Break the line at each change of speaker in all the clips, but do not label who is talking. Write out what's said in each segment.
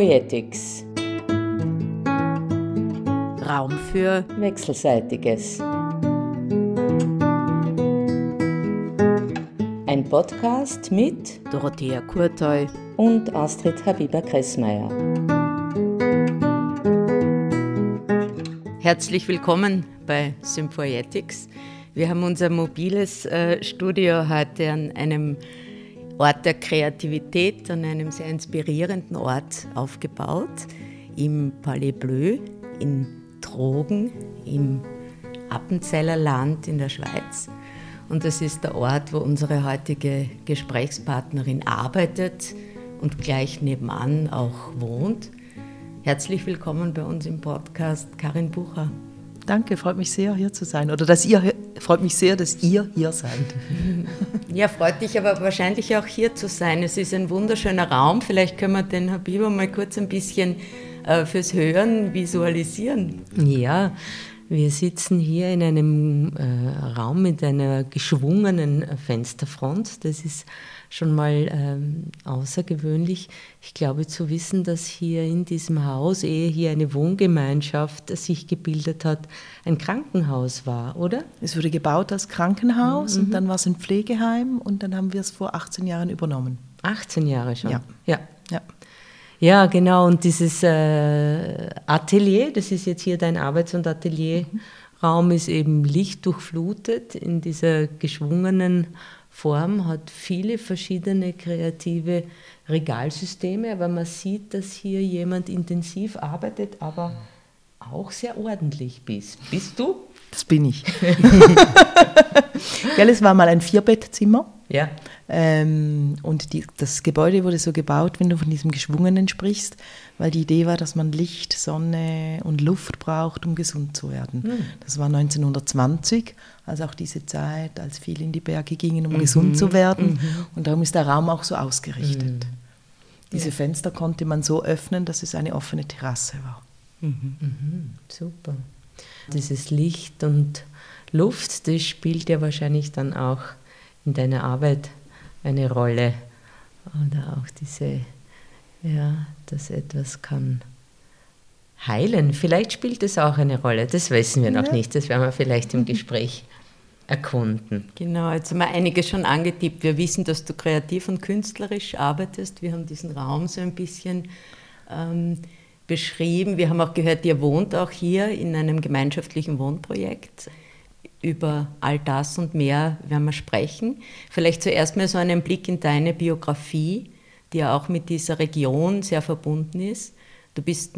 Sympoietics.
Raum für
Wechselseitiges. Ein Podcast mit
Dorothea Kurteu
und Astrid Habiber-Kressmeier.
Herzlich willkommen bei Sympoietics. Wir haben unser mobiles Studio heute an einem Ort der Kreativität, an einem sehr inspirierenden Ort aufgebaut, im Palais Bleu in Trogen, im Appenzeller Land in der Schweiz. Und das ist der Ort, wo unsere heutige Gesprächspartnerin arbeitet und gleich nebenan auch wohnt. Herzlich willkommen bei uns im Podcast, Karin Bucher.
Danke, freut mich sehr, hier zu sein. Freut mich sehr, dass ihr hier seid.
Ja, freut dich aber wahrscheinlich auch hier zu sein. Es ist ein wunderschöner Raum. Vielleicht können wir den Habiber mal kurz ein bisschen fürs Hören visualisieren.
Ja, wir sitzen hier in einem Raum mit einer geschwungenen Fensterfront. Das ist schon mal außergewöhnlich. Ich glaube zu wissen, dass hier in diesem Haus, ehe hier eine Wohngemeinschaft sich gebildet hat, ein Krankenhaus war, oder?
Es wurde gebaut als Krankenhaus und dann war es ein Pflegeheim und dann haben wir es vor 18 Jahren übernommen.
18 Jahre schon?
Ja.
Ja, genau. Und dieses Atelier, das ist jetzt hier dein Arbeits- und Atelierraum, ist eben lichtdurchflutet in dieser geschwungenen Form, hat viele verschiedene kreative Regalsysteme, aber man sieht, dass hier jemand intensiv arbeitet, aber auch sehr ordentlich bist. Bist du?
Das bin ich. Gell, es war mal ein 4-Bettzimmer.
Ja.
Und das Gebäude wurde so gebaut, wenn du von diesem Geschwungenen sprichst, weil die Idee war, dass man Licht, Sonne und Luft braucht, um gesund zu werden. Das war 1920, also auch diese Zeit, als viele in die Berge gingen, um gesund zu werden. Und darum ist der Raum auch so ausgerichtet. Diese Fenster konnte man so öffnen, dass es eine offene Terrasse war.
Super. Dieses Licht und Luft, das spielt ja wahrscheinlich dann auch in deiner Arbeit eine Rolle. Oder auch diese, dass etwas kann heilen. Vielleicht spielt es auch eine Rolle, das wissen wir noch nicht, das werden wir vielleicht im Gespräch erkunden.
Genau, jetzt haben wir einiges schon angetippt. Wir wissen, dass du kreativ und künstlerisch arbeitest. Wir haben diesen Raum so ein bisschen beschrieben. Wir haben auch gehört, ihr wohnt auch hier in einem gemeinschaftlichen Wohnprojekt. Über all das und mehr werden wir sprechen. Vielleicht zuerst mal so einen Blick in deine Biografie, die ja auch mit dieser Region sehr verbunden ist. Du bist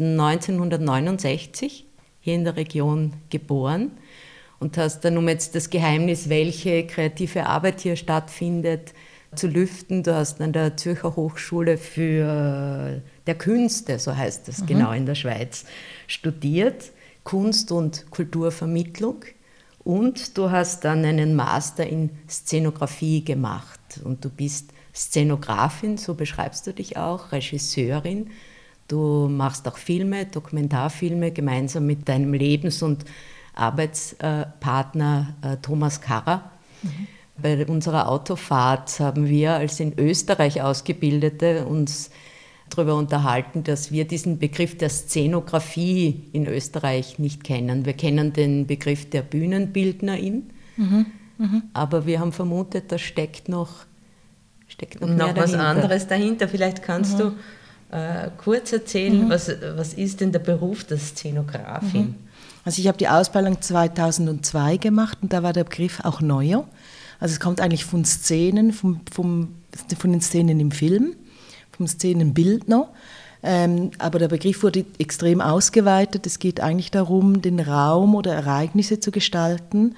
1969 hier in der Region geboren und hast dann, um jetzt das Geheimnis, welche kreative Arbeit hier stattfindet, zu lüften. Du hast an der Zürcher Hochschule der Künste, so heißt das genau in der Schweiz, studiert, Kunst- und Kulturvermittlung. Und du hast dann einen Master in Szenografie gemacht. Und du bist Szenografin, so beschreibst du dich auch, Regisseurin. Du machst auch Filme, Dokumentarfilme, gemeinsam mit deinem Lebens- und Arbeitspartner Thomas Karrer. Bei unserer Autofahrt haben wir als in Österreich Ausgebildete uns darüber unterhalten, dass wir diesen Begriff der Szenografie in Österreich nicht kennen. Wir kennen den Begriff der Bühnenbildnerin, aber wir haben vermutet, da steckt noch mehr
was
dahinter.
anderes dahinter. Vielleicht kannst du kurz erzählen, was ist denn der Beruf der Szenografin?
Also ich habe die Ausbildung 2002 gemacht und da war der Begriff auch neuer. Also es kommt eigentlich von Szenen, von den Szenen im Film, vom Szenenbildner. Aber der Begriff wurde extrem ausgeweitet. Es geht eigentlich darum, den Raum oder Ereignisse zu gestalten,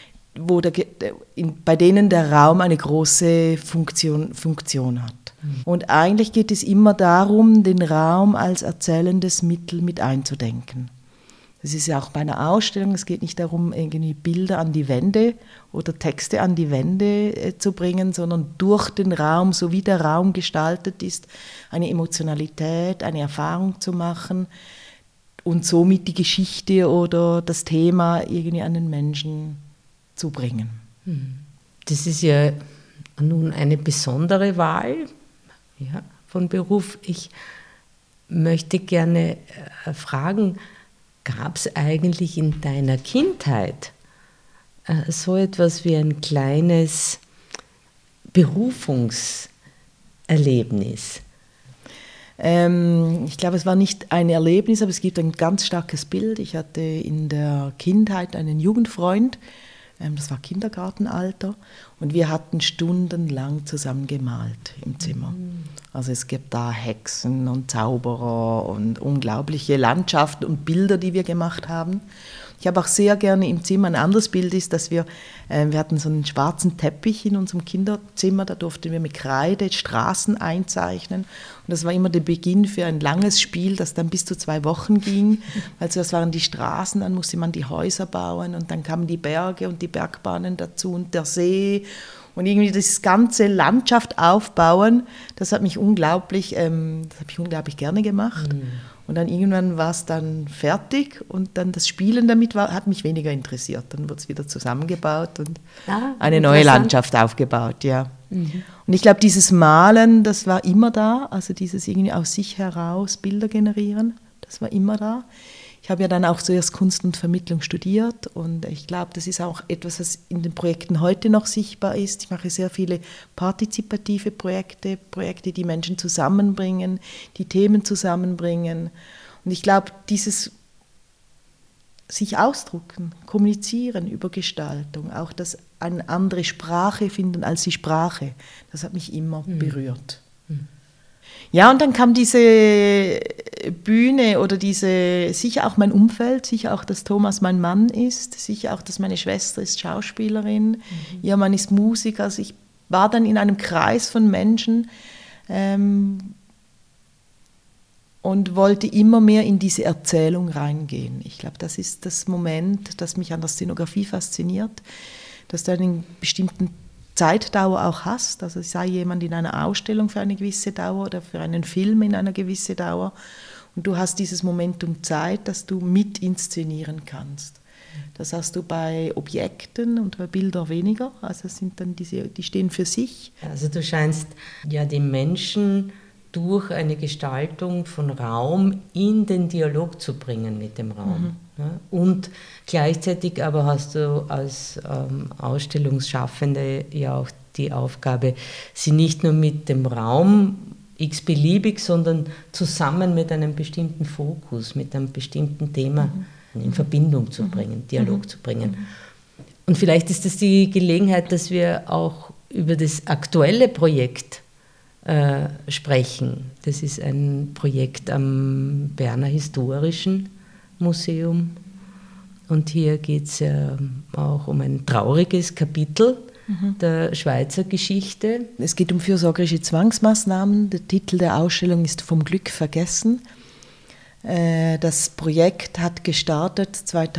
bei denen der Raum eine große Funktion hat. Und eigentlich geht es immer darum, den Raum als erzählendes Mittel mit einzudenken. Das ist ja auch bei einer Ausstellung, es geht nicht darum, irgendwie Bilder an die Wände oder Texte an die Wände zu bringen, sondern durch den Raum, so wie der Raum gestaltet ist, eine Emotionalität, eine Erfahrung zu machen und somit die Geschichte oder das Thema irgendwie an den Menschen zu bringen.
Das ist ja nun eine besondere Wahl von Beruf. Ich möchte gerne fragen, gab es eigentlich in deiner Kindheit so etwas wie ein kleines Berufungserlebnis?
Ich glaube, es war nicht ein Erlebnis, aber es gibt ein ganz starkes Bild. Ich hatte in der Kindheit einen Jugendfreund, das war Kindergartenalter, und wir hatten stundenlang zusammen gemalt im Zimmer. Also es gibt da Hexen und Zauberer und unglaubliche Landschaften und Bilder, die wir gemacht haben. Ich habe auch sehr gerne im Zimmer, ein anderes Bild ist, dass wir hatten so einen schwarzen Teppich in unserem Kinderzimmer, da durften wir mit Kreide Straßen einzeichnen. Und das war immer der Beginn für ein langes Spiel, das dann bis zu 2 Wochen ging. Also das waren die Straßen, dann musste man die Häuser bauen und dann kamen die Berge und die Bergbahnen dazu und der See. Und irgendwie das ganze Landschaft aufbauen, das hat mich unglaublich gerne gemacht. Und dann irgendwann war es dann fertig und dann das Spielen damit hat mich weniger interessiert. Dann wurde es wieder zusammengebaut und eine neue Landschaft aufgebaut, ja. Und ich glaube, dieses Malen, das war immer da, also dieses irgendwie aus sich heraus Bilder generieren, das war immer da. Ich habe ja dann auch zuerst Kunst und Vermittlung studiert und ich glaube, das ist auch etwas, was in den Projekten heute noch sichtbar ist. Ich mache sehr viele partizipative Projekte, die Menschen zusammenbringen, die Themen zusammenbringen. Und ich glaube, dieses sich ausdrucken, kommunizieren über Gestaltung, auch das eine andere Sprache finden als die Sprache, das hat mich immer berührt. Ja, und dann kam diese Bühne oder sicher auch mein Umfeld, sicher auch, dass Thomas mein Mann ist, sicher auch, dass meine Schwester ist Schauspielerin, ihr Mann ist Musiker. Also ich war dann in einem Kreis von Menschen und wollte immer mehr in diese Erzählung reingehen. Ich glaube, das ist das Moment, das mich an der Szenografie fasziniert, dass du einen bestimmten Zeitdauer auch hast, also sei jemand in einer Ausstellung für eine gewisse Dauer oder für einen Film in einer gewissen Dauer und du hast dieses Momentum Zeit, dass du mit inszenieren kannst. Das hast du bei Objekten und bei Bildern weniger, also das sind dann die stehen für sich.
Also du scheinst ja die Menschen durch eine Gestaltung von Raum in den Dialog zu bringen mit dem Raum. Ja? Und gleichzeitig aber hast du als Ausstellungsschaffende ja auch die Aufgabe, sie nicht nur mit dem Raum x-beliebig, sondern zusammen mit einem bestimmten Fokus, mit einem bestimmten Thema in Verbindung zu bringen, Dialog zu bringen. Und vielleicht ist es die Gelegenheit, dass wir auch über das aktuelle Projekt sprechen. Das ist ein Projekt am Berner Historischen Museum und hier geht es ja auch um ein trauriges Kapitel der Schweizer Geschichte.
Es geht um fürsorgerische Zwangsmaßnahmen. Der Titel der Ausstellung ist „Vom Glück vergessen“. Das Projekt hat gestartet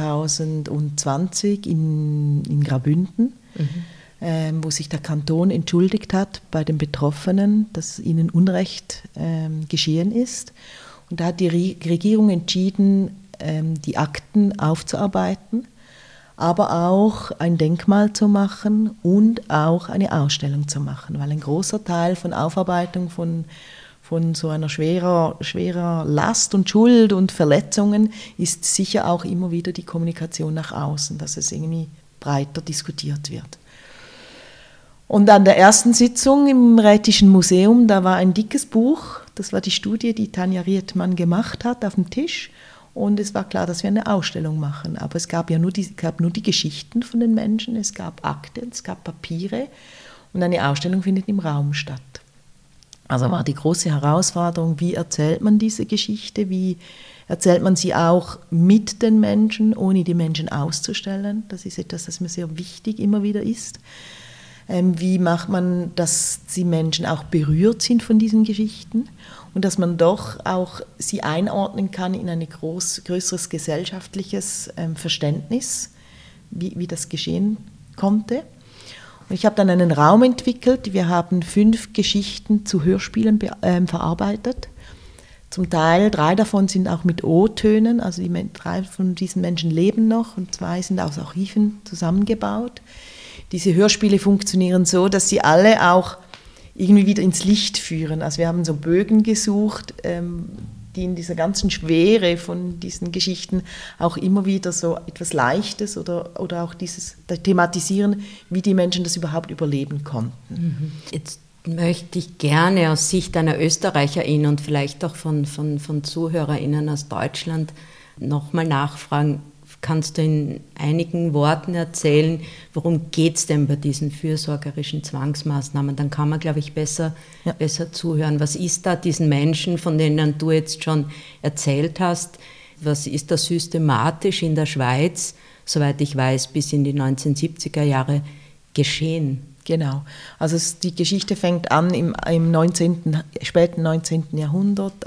2020 in Graubünden. Wo sich der Kanton entschuldigt hat bei den Betroffenen, dass ihnen Unrecht geschehen ist. Und da hat die Regierung entschieden, die Akten aufzuarbeiten, aber auch ein Denkmal zu machen und auch eine Ausstellung zu machen, weil ein großer Teil von Aufarbeitung von so einer schwerer Last und Schuld und Verletzungen ist sicher auch immer wieder die Kommunikation nach außen, dass es irgendwie breiter diskutiert wird. Und an der ersten Sitzung im Rätischen Museum, da war ein dickes Buch, das war die Studie, die Tanja Rietmann gemacht hat, auf dem Tisch. Und es war klar, dass wir eine Ausstellung machen. Aber es gab ja nur die Geschichten von den Menschen, es gab Akten, es gab Papiere und eine Ausstellung findet im Raum statt. Also war die große Herausforderung, wie erzählt man diese Geschichte, wie erzählt man sie auch mit den Menschen, ohne die Menschen auszustellen. Das ist etwas, das mir sehr wichtig immer wieder ist. Wie macht man, dass die Menschen auch berührt sind von diesen Geschichten und dass man doch auch sie einordnen kann in ein größeres gesellschaftliches Verständnis, wie das geschehen konnte. Und ich habe dann einen Raum entwickelt. Wir haben 5 Geschichten zu Hörspielen verarbeitet. Zum Teil 3 davon sind auch mit O-Tönen, also 3 von diesen Menschen leben noch und 2 sind aus Archiven zusammengebaut. Diese Hörspiele funktionieren so, dass sie alle auch irgendwie wieder ins Licht führen. Also wir haben so Bögen gesucht, die in dieser ganzen Schwere von diesen Geschichten auch immer wieder so etwas Leichtes oder auch dieses Thematisieren, wie die Menschen das überhaupt überleben konnten.
Jetzt möchte ich gerne aus Sicht einer ÖsterreicherInnen und vielleicht auch von ZuhörerInnen aus Deutschland nochmal nachfragen, kannst du in einigen Worten erzählen, worum geht es denn bei diesen fürsorgerischen Zwangsmaßnahmen? Dann kann man, glaube ich, besser zuhören. Was ist da diesen Menschen, von denen du jetzt schon erzählt hast, was ist da systematisch in der Schweiz, soweit ich weiß, bis in die 1970er Jahre geschehen?
Genau, also die Geschichte fängt an im späten 19. Jahrhundert,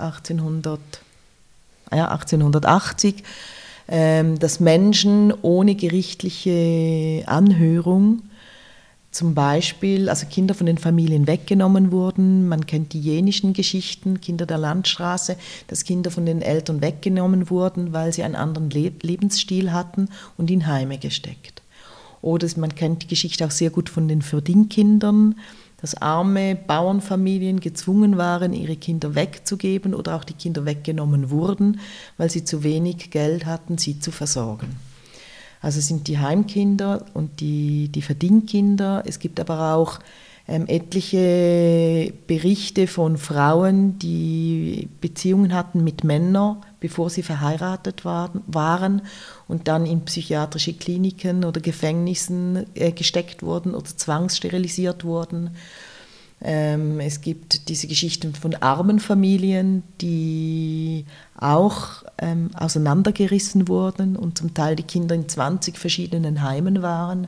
1880, dass Menschen ohne gerichtliche Anhörung zum Beispiel, also Kinder von den Familien weggenommen wurden. Man kennt die jenischen Geschichten, Kinder der Landstraße, dass Kinder von den Eltern weggenommen wurden, weil sie einen anderen Lebensstil hatten und in Heime gesteckt. Oder man kennt die Geschichte auch sehr gut von den Verdingkindern, dass arme Bauernfamilien gezwungen waren, ihre Kinder wegzugeben oder auch die Kinder weggenommen wurden, weil sie zu wenig Geld hatten, sie zu versorgen. Also es sind die Heimkinder und die Verdingkinder. Es gibt aber auch etliche Berichte von Frauen, die Beziehungen hatten mit Männern, bevor sie verheiratet waren und dann in psychiatrische Kliniken oder Gefängnissen gesteckt wurden oder zwangssterilisiert wurden. Es gibt diese Geschichten von armen Familien, die auch auseinandergerissen wurden und zum Teil die Kinder in 20 verschiedenen Heimen waren.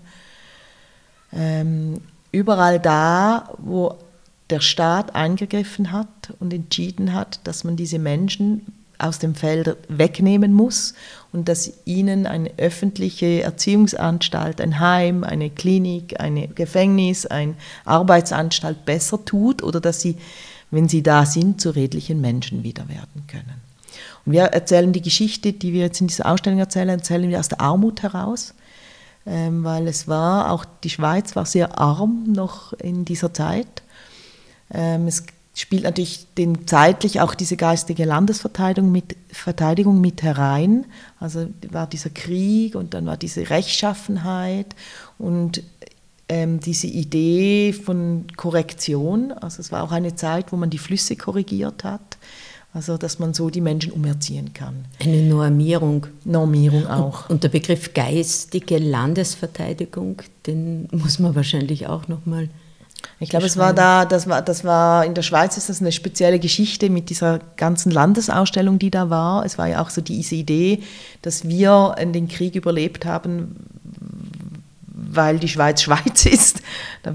Überall da, wo der Staat eingegriffen hat und entschieden hat, dass man diese Menschen aus dem Feld wegnehmen muss und dass ihnen eine öffentliche Erziehungsanstalt, ein Heim, eine Klinik, ein Gefängnis, eine Arbeitsanstalt besser tut oder dass sie, wenn sie da sind, zu redlichen Menschen wieder werden können. Und wir erzählen die Geschichte, die wir jetzt in dieser Ausstellung erzählen wir aus der Armut heraus, weil die Schweiz war sehr arm noch in dieser Zeit. Es spielt natürlich zeitlich auch diese geistige Landesverteidigung mit herein. Also war dieser Krieg und dann war diese Rechtschaffenheit und diese Idee von Korrektion. Also es war auch eine Zeit, wo man die Flüsse korrigiert hat. Also dass man so die Menschen umerziehen kann.
Eine Normierung.
Normierung auch.
Und der Begriff geistige Landesverteidigung, den muss man wahrscheinlich auch nochmal.
Ich glaube, das war in der Schweiz ist das eine spezielle Geschichte mit dieser ganzen Landesausstellung, die da war. Es war ja auch so diese Idee, dass wir den Krieg überlebt haben, weil die Schweiz Schweiz ist. Da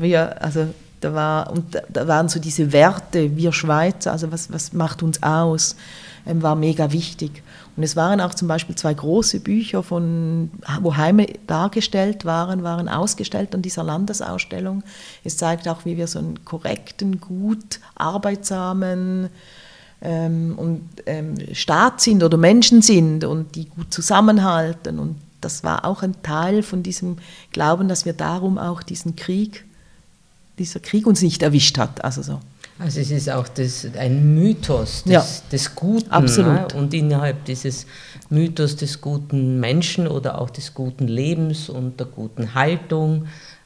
waren so diese Werte, wir Schweizer, also was macht uns aus, war mega wichtig. Und es waren auch zum Beispiel 2 große Bücher, wo Heime dargestellt waren ausgestellt an dieser Landesausstellung. Es zeigt auch, wie wir so einen korrekten, gut arbeitsamen Staat sind oder Menschen sind und die gut zusammenhalten. Und das war auch ein Teil von diesem Glauben, dass wir darum auch dieser Krieg uns nicht erwischt hat. Also
es ist auch ein Mythos des Guten.
Absolut.
Ne? Und innerhalb dieses Mythos des guten Menschen oder auch des guten Lebens und der guten Haltung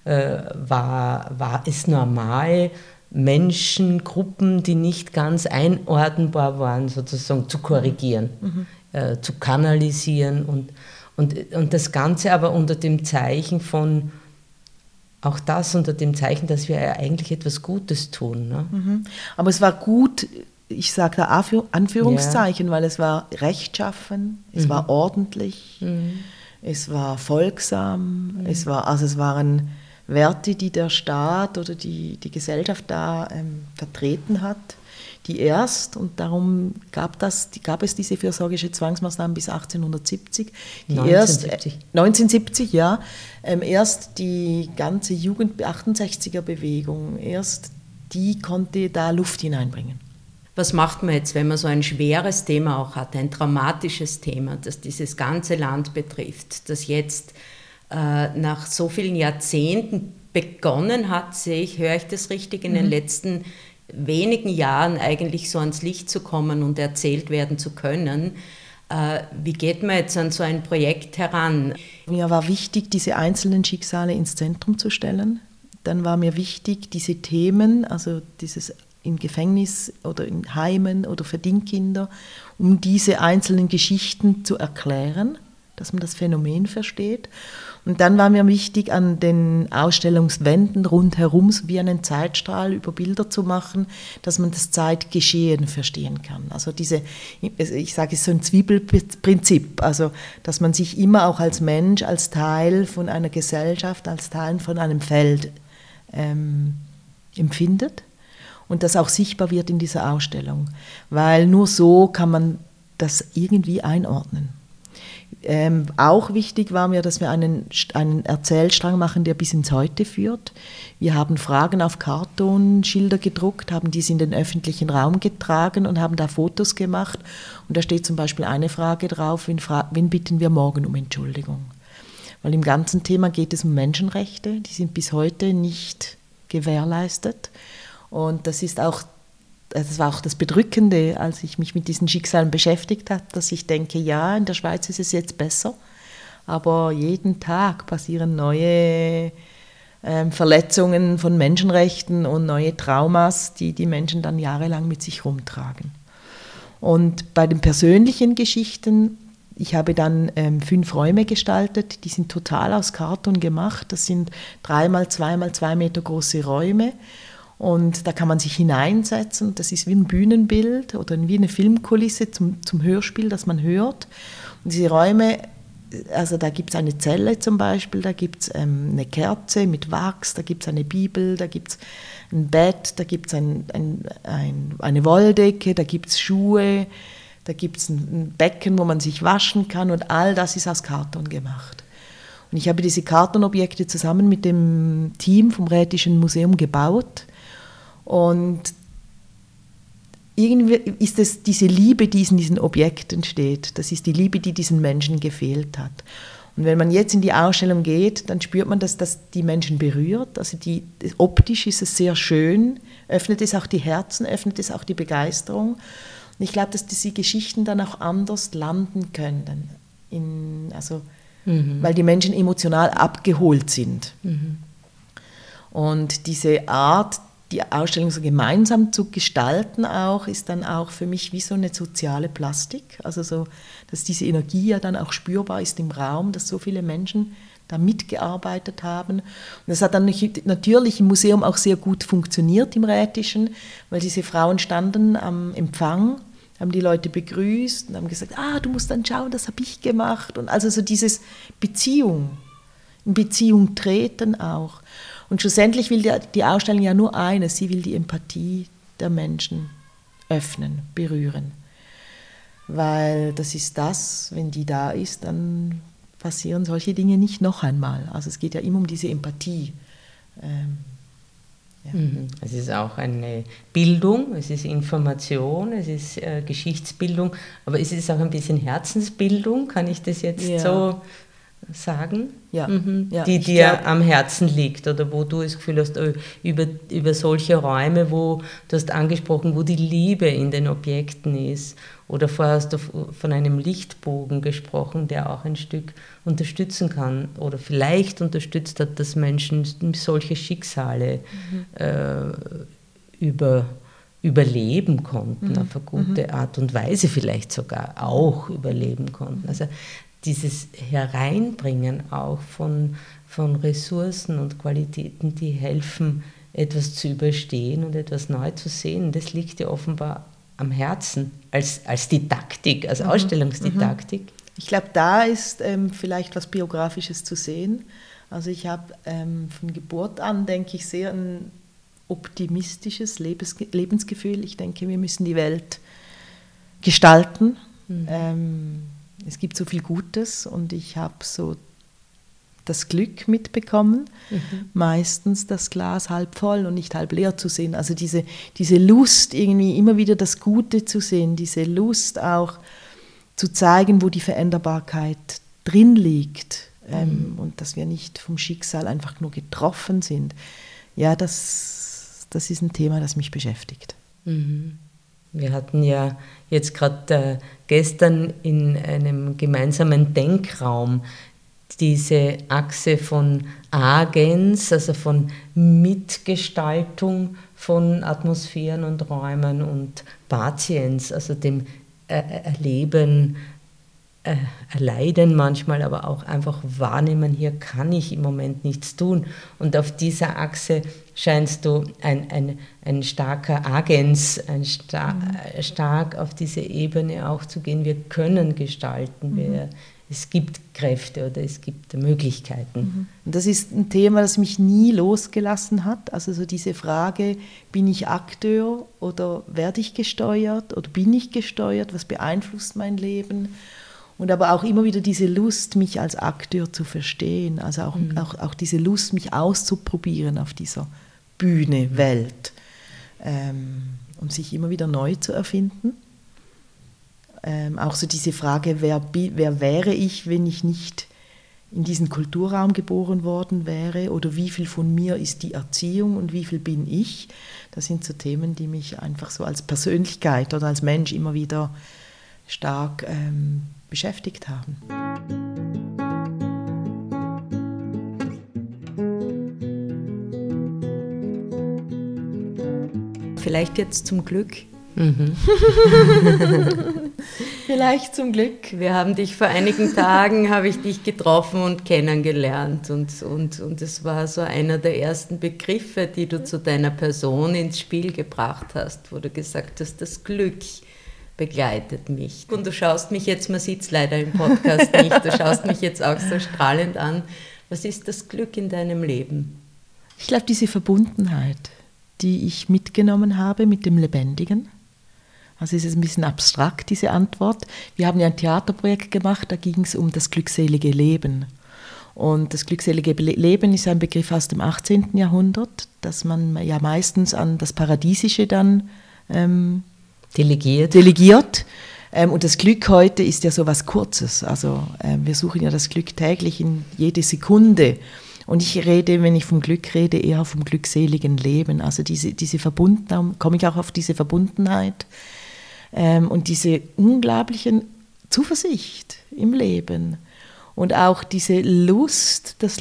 war es normal, Menschengruppen, die nicht ganz einordnbar waren, sozusagen zu korrigieren, zu kanalisieren und das Ganze aber unter dem Zeichen von auch das unter dem Zeichen, dass wir ja eigentlich etwas Gutes tun. Ne?
Aber es war gut, ich sage da Anführungszeichen, weil es war rechtschaffen, es war ordentlich, es war folgsam, es waren Werte, die der Staat oder die Gesellschaft da vertreten hat, und darum gab es diese fürsorgerische Zwangsmaßnahmen bis 1870. 1970, ja. Erst die ganze 68er-Bewegung, die konnte da Luft hineinbringen.
Was macht man jetzt, wenn man so ein schweres Thema auch hat, ein dramatisches Thema, das dieses ganze Land betrifft, das jetzt nach so vielen Jahrzehnten begonnen hat, höre ich das richtig, in den letzten wenigen Jahren eigentlich so ans Licht zu kommen und erzählt werden zu können. Wie geht man jetzt an so ein Projekt heran?
Mir war wichtig, diese einzelnen Schicksale ins Zentrum zu stellen. Dann war mir wichtig, diese Themen, also dieses im Gefängnis oder in Heimen oder Verdingkinder, um diese einzelnen Geschichten zu erklären, dass man das Phänomen versteht. Und dann war mir wichtig, an den Ausstellungswänden rundherum wie einen Zeitstrahl über Bilder zu machen, dass man das Zeitgeschehen verstehen kann. Also ich sage es so ein Zwiebelprinzip, also dass man sich immer auch als Mensch, als Teil von einer Gesellschaft, als Teil von einem Feld empfindet und das auch sichtbar wird in dieser Ausstellung, weil nur so kann man das irgendwie einordnen. Auch wichtig war mir, dass wir einen Erzählstrang machen, der bis ins Heute führt. Wir haben Fragen auf Kartonschilder gedruckt, haben diese in den öffentlichen Raum getragen und haben da Fotos gemacht. Und da steht zum Beispiel eine Frage drauf, wen bitten wir morgen um Entschuldigung? Weil im ganzen Thema geht es um Menschenrechte, die sind bis heute nicht gewährleistet. Und das war auch das Bedrückende, als ich mich mit diesen Schicksalen beschäftigt habe, dass ich denke, ja, in der Schweiz ist es jetzt besser, aber jeden Tag passieren neue Verletzungen von Menschenrechten und neue Traumas, die die Menschen dann jahrelang mit sich rumtragen. Und bei den persönlichen Geschichten, ich habe dann 5 Räume gestaltet, die sind total aus Karton gemacht, das sind 3x2x2 Meter große Räume. Und da kann man sich hineinsetzen, das ist wie ein Bühnenbild oder wie eine Filmkulisse zum Hörspiel, das man hört. Und diese Räume, also da gibt es eine Zelle zum Beispiel, da gibt es eine Kerze mit Wachs, da gibt es eine Bibel, da gibt es ein Bett, da gibt es eine Wolldecke, da gibt es Schuhe, da gibt es ein Becken, wo man sich waschen kann und all das ist aus Karton gemacht. Und ich habe diese Kartonobjekte zusammen mit dem Team vom Rätischen Museum gebaut. Und irgendwie ist es diese Liebe, die in diesen Objekten steht, das ist die Liebe, die diesen Menschen gefehlt hat. Und wenn man jetzt in die Ausstellung geht, dann spürt man, dass das die Menschen berührt. Also optisch ist es sehr schön, öffnet es auch die Herzen, öffnet es auch die Begeisterung. Und ich glaube, dass diese Geschichten dann auch anders landen können, weil die Menschen emotional abgeholt sind. Mhm. Und diese Art, die Ausstellung so gemeinsam zu gestalten auch, ist dann auch für mich wie so eine soziale Plastik. Also so, dass diese Energie ja dann auch spürbar ist im Raum, dass so viele Menschen da mitgearbeitet haben. Und das hat dann natürlich im Museum auch sehr gut funktioniert, im Rätischen, weil diese Frauen standen am Empfang, haben die Leute begrüßt und haben gesagt, du musst dann schauen, das habe ich gemacht. Und also so dieses in Beziehung treten auch. Und schlussendlich will die Ausstellung ja nur eines, sie will die Empathie der Menschen öffnen, berühren. Weil das ist das, wenn die da ist, dann passieren solche Dinge nicht noch einmal. Also es geht ja immer um diese Empathie. Ja.
Es ist auch eine Bildung, es ist Information, es ist Geschichtsbildung, aber es ist auch ein bisschen Herzensbildung, kann ich das jetzt so sagen, die dir am Herzen liegt oder wo du das Gefühl hast, über solche Räume, wo du hast angesprochen, wo die Liebe in den Objekten ist, oder vorher hast du von einem Lichtbogen gesprochen, der auch ein Stück unterstützen kann oder vielleicht unterstützt hat, dass Menschen solche Schicksale überleben konnten, auf eine gute Art und Weise vielleicht sogar auch überleben konnten. Also dieses Hereinbringen auch von Ressourcen und Qualitäten, die helfen, etwas zu überstehen und etwas neu zu sehen, das liegt dir offenbar am Herzen als Didaktik, als Ausstellungsdidaktik.
Ich glaube, da ist vielleicht was Biografisches zu sehen. Also ich habe von Geburt an, denke ich, sehr ein optimistisches Lebensgefühl. Ich denke, wir müssen die Welt gestalten. Es gibt so viel Gutes und ich habe so das Glück mitbekommen, meistens das Glas halb voll und nicht halb leer zu sehen. Also diese Lust, irgendwie immer wieder das Gute zu sehen, diese Lust auch zu zeigen, wo die Veränderbarkeit drin liegt und dass wir nicht vom Schicksal einfach nur getroffen sind. Ja, das das ist ein Thema, das mich beschäftigt.
Wir hatten ja jetzt gerade gestern in einem gemeinsamen Denkraum diese Achse von Agens, also von Mitgestaltung von Atmosphären und Räumen und Patiens, also dem Erleben, Erleiden manchmal, aber auch einfach wahrnehmen, hier kann ich im Moment nichts tun. Und auf dieser Achse scheinst du ein starker Agens, stark auf diese Ebene auch zu gehen. Wir können gestalten, es gibt Kräfte oder es gibt Möglichkeiten.
Und das ist ein Thema, das mich nie losgelassen hat. Also so diese Frage, bin ich Akteur oder werde ich gesteuert oder bin ich gesteuert? Was beeinflusst mein Leben? Und aber auch immer wieder diese Lust, mich als Akteur zu verstehen. Also auch diese Lust, mich auszuprobieren auf dieser Bühne, Welt. Und sich immer wieder neu zu erfinden. Auch so diese Frage, wer wäre ich, wenn ich nicht in diesen Kulturraum geboren worden wäre, oder wie viel von mir ist die Erziehung und wie viel bin ich. Das sind so Themen, die mich einfach so als Persönlichkeit oder als Mensch immer wieder stark beschäftigt haben.
Vielleicht jetzt zum Glück.
Vielleicht zum Glück.
Wir haben dich vor einigen Tagen, habe ich dich getroffen und kennengelernt und es war so einer der ersten Begriffe, die du zu deiner Person ins Spiel gebracht hast, wo du gesagt hast, das Glück begleitet mich. Und du schaust mich jetzt, man sieht es leider im Podcast nicht, du schaust mich jetzt auch so strahlend an. Was ist das Glück in deinem Leben?
Ich glaube, diese Verbundenheit, die ich mitgenommen habe mit dem Lebendigen. Also es ist ein bisschen abstrakt, diese Antwort. Wir haben ja ein Theaterprojekt gemacht, da ging es um das glückselige Leben. Und das glückselige Leben ist ein Begriff aus dem 18. Jahrhundert, dass man ja meistens an das Paradiesische dann delegiert. Und das Glück heute ist ja so was Kurzes. Also wir suchen ja das Glück täglich in jede Sekunde. Und ich rede, wenn ich vom Glück rede, eher vom glückseligen Leben. Also diese Verbundenheit, komme ich auch auf diese Verbundenheit und diese unglaubliche Zuversicht im Leben. Und auch diese Lust, dass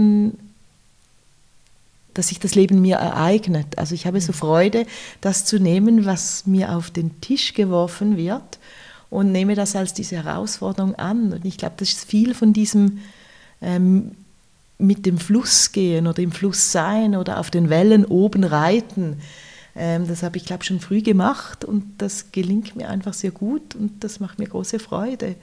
sich das Leben mir ereignet. Also ich habe so Freude, das zu nehmen, was mir auf den Tisch geworfen wird, und nehme das als diese Herausforderung an. Und ich glaube, das ist viel von diesem mit dem Fluss gehen oder im Fluss sein oder auf den Wellen oben reiten. Das habe ich, glaube ich, schon früh gemacht und das gelingt mir einfach sehr gut und das macht mir große Freude.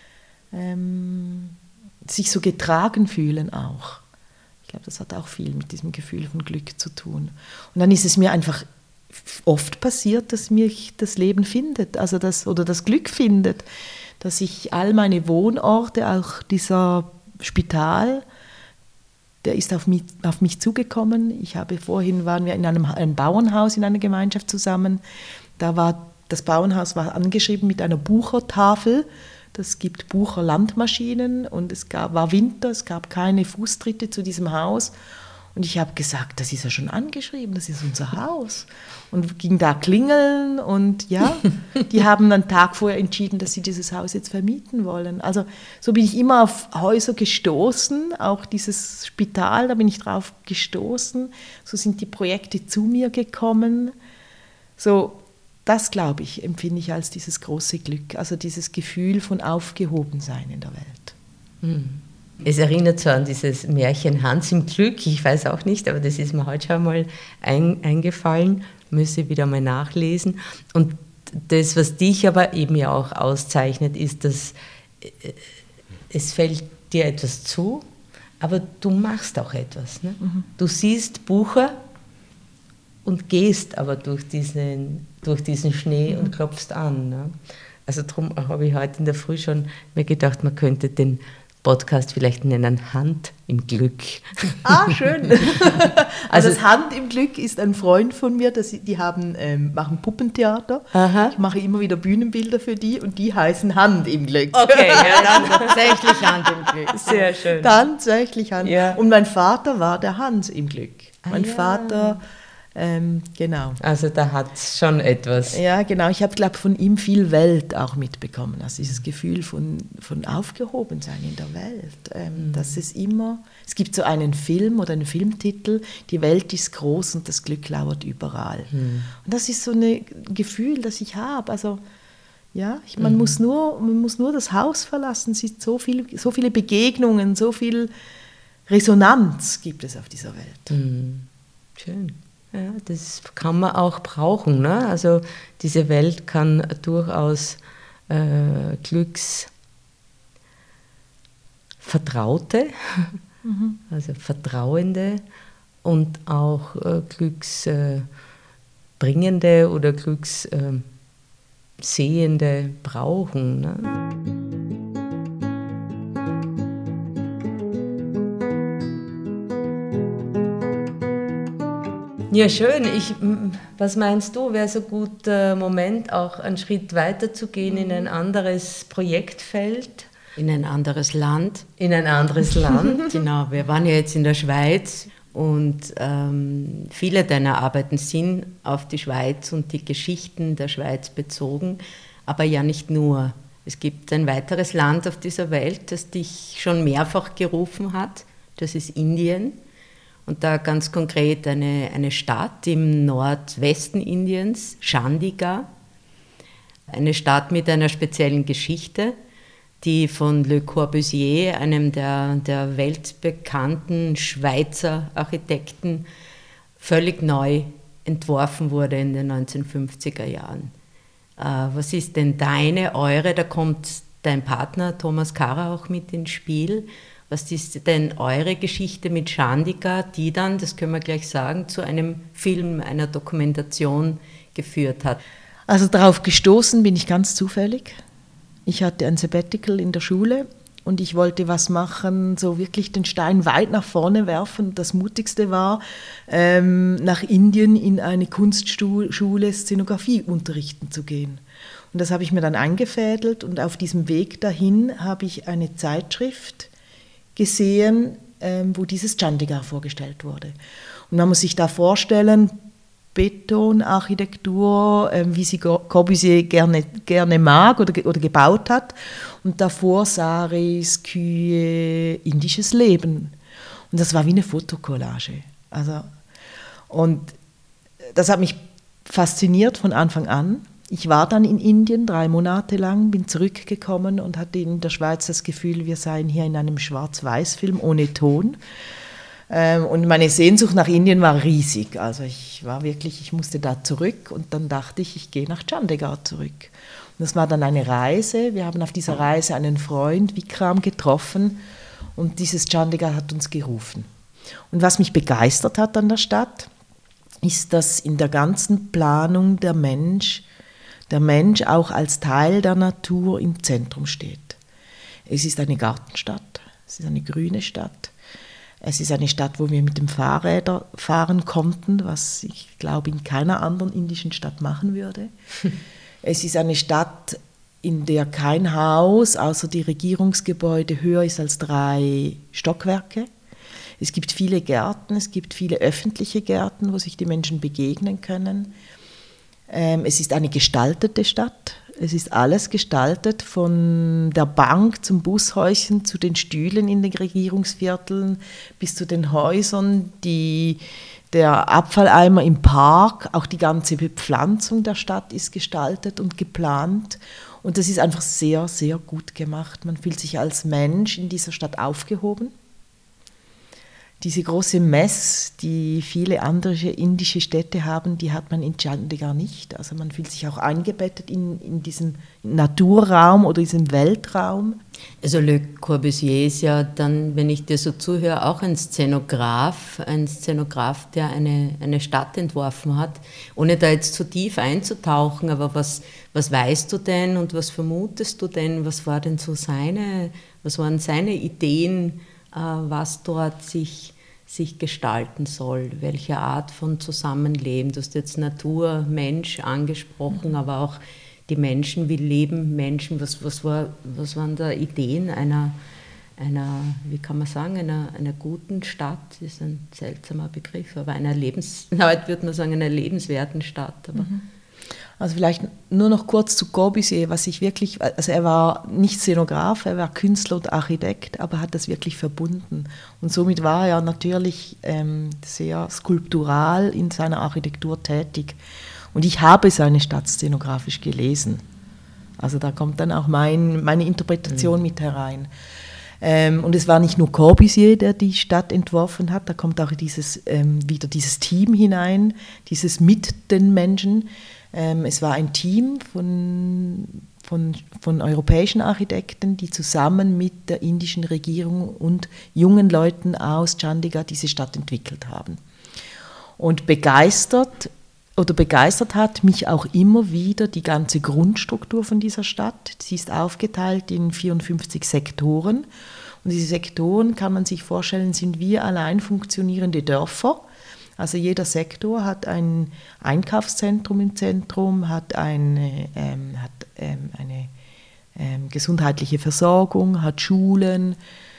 Sich so getragen fühlen auch. Ich glaube, das hat auch viel mit diesem Gefühl von Glück zu tun. Und dann ist es mir einfach oft passiert, dass mich das Leben findet, also das Glück findet, dass ich all meine Wohnorte, auch dieser Spital, der ist auf mich zugekommen. Waren wir in einem Bauernhaus in einer Gemeinschaft zusammen. Das Bauernhaus war angeschrieben mit einer Buchertafel. Das gibt Bucher-Landmaschinen und war Winter, es gab keine Fußtritte zu diesem Haus. Und ich habe gesagt, das ist ja schon angeschrieben, das ist unser Haus. Und ging da klingeln und ja, die haben einen Tag vorher entschieden, dass sie dieses Haus jetzt vermieten wollen. Also so bin ich immer auf Häuser gestoßen, auch dieses Spital, da bin ich drauf gestoßen. So sind die Projekte zu mir gekommen. So, das, glaube ich, empfinde ich als dieses große Glück, also dieses Gefühl von Aufgehobensein in der Welt.
Es erinnert so an dieses Märchen Hans im Glück, ich weiß auch nicht, aber das ist mir heute schon mal eingefallen, müsse ich wieder mal nachlesen. Und das, was dich aber eben ja auch auszeichnet, ist, dass es fällt dir etwas zu, aber du machst auch etwas. Ne? Du siehst Bucher und gehst aber durch diesen Schnee und klopfst an. Ne? Also darum habe ich heute in der Früh schon mir gedacht, man könnte den Podcast vielleicht nennen Hand im Glück.
Ah, schön. Also das Hand im Glück ist ein Freund von mir, die machen Puppentheater. Aha. Ich mache immer wieder Bühnenbilder für die und die heißen Hand im Glück.
Okay, ja, dann tatsächlich Hand im Glück.
Sehr schön.
Tatsächlich Hand.
Ja.
Und mein Vater war der Hans im Glück. Mein Vater Genau.
Also da hat es schon etwas.
Ja, genau. Ich habe, glaube ich, von ihm viel Welt auch mitbekommen. Also dieses Gefühl von Aufgehobensein in der Welt. Dass es gibt so einen Film oder einen Filmtitel, die Welt ist groß und das Glück lauert überall. Und das ist so ein Gefühl, das ich habe. Also ja, man muss nur das Haus verlassen. Es ist so viele Begegnungen, so viel Resonanz gibt es auf dieser Welt.
Schön. Ja, das kann man auch brauchen. Ne? Also diese Welt kann durchaus Glücksvertraute, also Vertrauende und auch Glücksbringende oder Glückssehende brauchen. Ne? Ja, schön. Was meinst du, wäre so ein guter Moment, auch einen Schritt weiter zu gehen in ein anderes Projektfeld?
In ein anderes Land.
In ein anderes Land?
Genau, wir waren ja jetzt in der Schweiz und viele deiner Arbeiten sind auf die Schweiz und die Geschichten der Schweiz bezogen, aber ja nicht nur. Es gibt ein weiteres Land auf dieser Welt, das dich schon mehrfach gerufen hat, das ist Indien. Und da ganz konkret eine Stadt im Nordwesten Indiens, Chandigarh, eine Stadt mit einer speziellen Geschichte, die von Le Corbusier, einem der weltbekannten Schweizer Architekten, völlig neu entworfen wurde in den 1950er Jahren. Was ist denn eure, da kommt dein Partner Thomas Kara auch mit ins Spiel. Was ist denn eure Geschichte mit Chandigarh, die dann, das können wir gleich sagen, zu einem Film, einer Dokumentation geführt hat?
Also darauf gestoßen bin ich ganz zufällig. Ich hatte ein Sabbatical in der Schule und ich wollte was machen, so wirklich den Stein weit nach vorne werfen. Das Mutigste war, nach Indien in eine Kunstschule Szenografie unterrichten zu gehen. Und das habe ich mir dann eingefädelt und auf diesem Weg dahin habe ich eine Zeitschrift gesehen, wo dieses Chandigarh vorgestellt wurde. Und man muss sich da vorstellen, Betonarchitektur, wie sie Corbusier gerne mag oder gebaut hat. Und davor Saris, Kühe, indisches Leben. Und das war wie eine Fotokollage. Und das hat mich fasziniert von Anfang an. Ich war dann in Indien 3 Monate lang, bin zurückgekommen und hatte in der Schweiz das Gefühl, wir seien hier in einem Schwarz-Weiß-Film ohne Ton. Und meine Sehnsucht nach Indien war riesig. Also ich musste da zurück und dann dachte ich gehe nach Chandigarh zurück. Und das war dann eine Reise. Wir haben auf dieser Reise einen Freund, Vikram, getroffen und dieses Chandigarh hat uns gerufen. Und was mich begeistert hat an der Stadt, ist, dass in der ganzen Planung der Mensch auch als Teil der Natur im Zentrum steht. Es ist eine Gartenstadt, es ist eine grüne Stadt, es ist eine Stadt, wo wir mit dem Fahrräder fahren konnten, was ich glaube in keiner anderen indischen Stadt machen würde. Es ist eine Stadt, in der kein Haus außer die Regierungsgebäude höher ist als 3 Stockwerke. Es gibt viele Gärten, es gibt viele öffentliche Gärten, wo sich die Menschen begegnen können. Es ist eine gestaltete Stadt. Es ist alles gestaltet, von der Bank zum Bushäuschen, zu den Stühlen in den Regierungsvierteln, bis zu den Häusern, der Abfalleimer im Park, auch die ganze Bepflanzung der Stadt ist gestaltet und geplant. Und das ist einfach sehr, sehr gut gemacht. Man fühlt sich als Mensch in dieser Stadt aufgehoben. Diese große Mess, die viele andere indische Städte haben, die hat man in Chandigarh nicht. Also man fühlt sich auch eingebettet in diesem Naturraum oder diesem Weltraum.
Also Le Corbusier ist ja dann, wenn ich dir so zuhöre, auch ein Szenograf, der eine Stadt entworfen hat. Ohne da jetzt zu tief einzutauchen, aber was weißt du denn und was vermutest du denn? Was waren seine Ideen, was dort sich gestalten soll, welche Art von Zusammenleben. Du hast jetzt Natur, Mensch angesprochen, aber auch die Menschen, wie leben Menschen, was waren da Ideen wie kann man sagen, einer guten Stadt, ist ein seltsamer Begriff, aber heute würde man sagen, einer lebenswerten Stadt. Aber
Also vielleicht nur noch kurz zu Corbusier, also er war nicht Szenograf, er war Künstler und Architekt, aber hat das wirklich verbunden. Und somit war er natürlich sehr skulptural in seiner Architektur tätig. Und ich habe seine Stadt szenografisch gelesen. Also da kommt dann auch meine Interpretation mit herein. Und es war nicht nur Corbusier, der die Stadt entworfen hat, da kommt auch wieder dieses Team hinein, dieses mit den Menschen. Es war ein Team von europäischen Architekten, die zusammen mit der indischen Regierung und jungen Leuten aus Chandigarh diese Stadt entwickelt haben. Und begeistert hat mich auch immer wieder die ganze Grundstruktur von dieser Stadt. Sie ist aufgeteilt in 54 Sektoren. Und diese Sektoren, kann man sich vorstellen, sind wie allein funktionierende Dörfer. Also jeder Sektor hat ein Einkaufszentrum im Zentrum, hat eine gesundheitliche Versorgung, hat Schulen,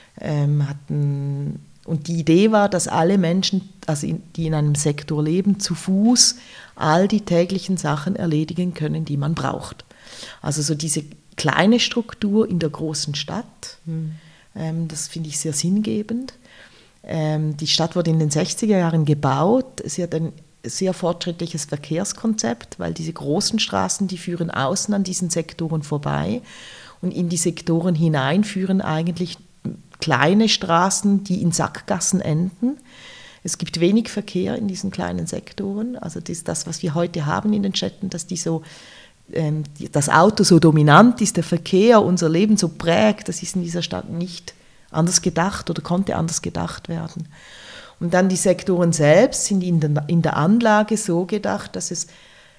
und die Idee war, dass alle Menschen, die in einem Sektor leben, zu Fuß all die täglichen Sachen erledigen können, die man braucht. Also so diese kleine Struktur in der großen Stadt, das finde ich sehr sinngebend. Die Stadt wurde in den 60er Jahren gebaut. Sie hat ein sehr fortschrittliches Verkehrskonzept, weil diese großen Straßen, die führen außen an diesen Sektoren vorbei. Und in die Sektoren hinein führen eigentlich kleine Straßen, die in Sackgassen enden. Es gibt wenig Verkehr in diesen kleinen Sektoren. Also das, was wir heute haben in den Städten, dass das Auto so dominant ist, der Verkehr unser Leben so prägt, das ist in dieser Stadt nicht anders gedacht oder konnte anders gedacht werden. Und dann die Sektoren selbst sind in der Anlage so gedacht, dass es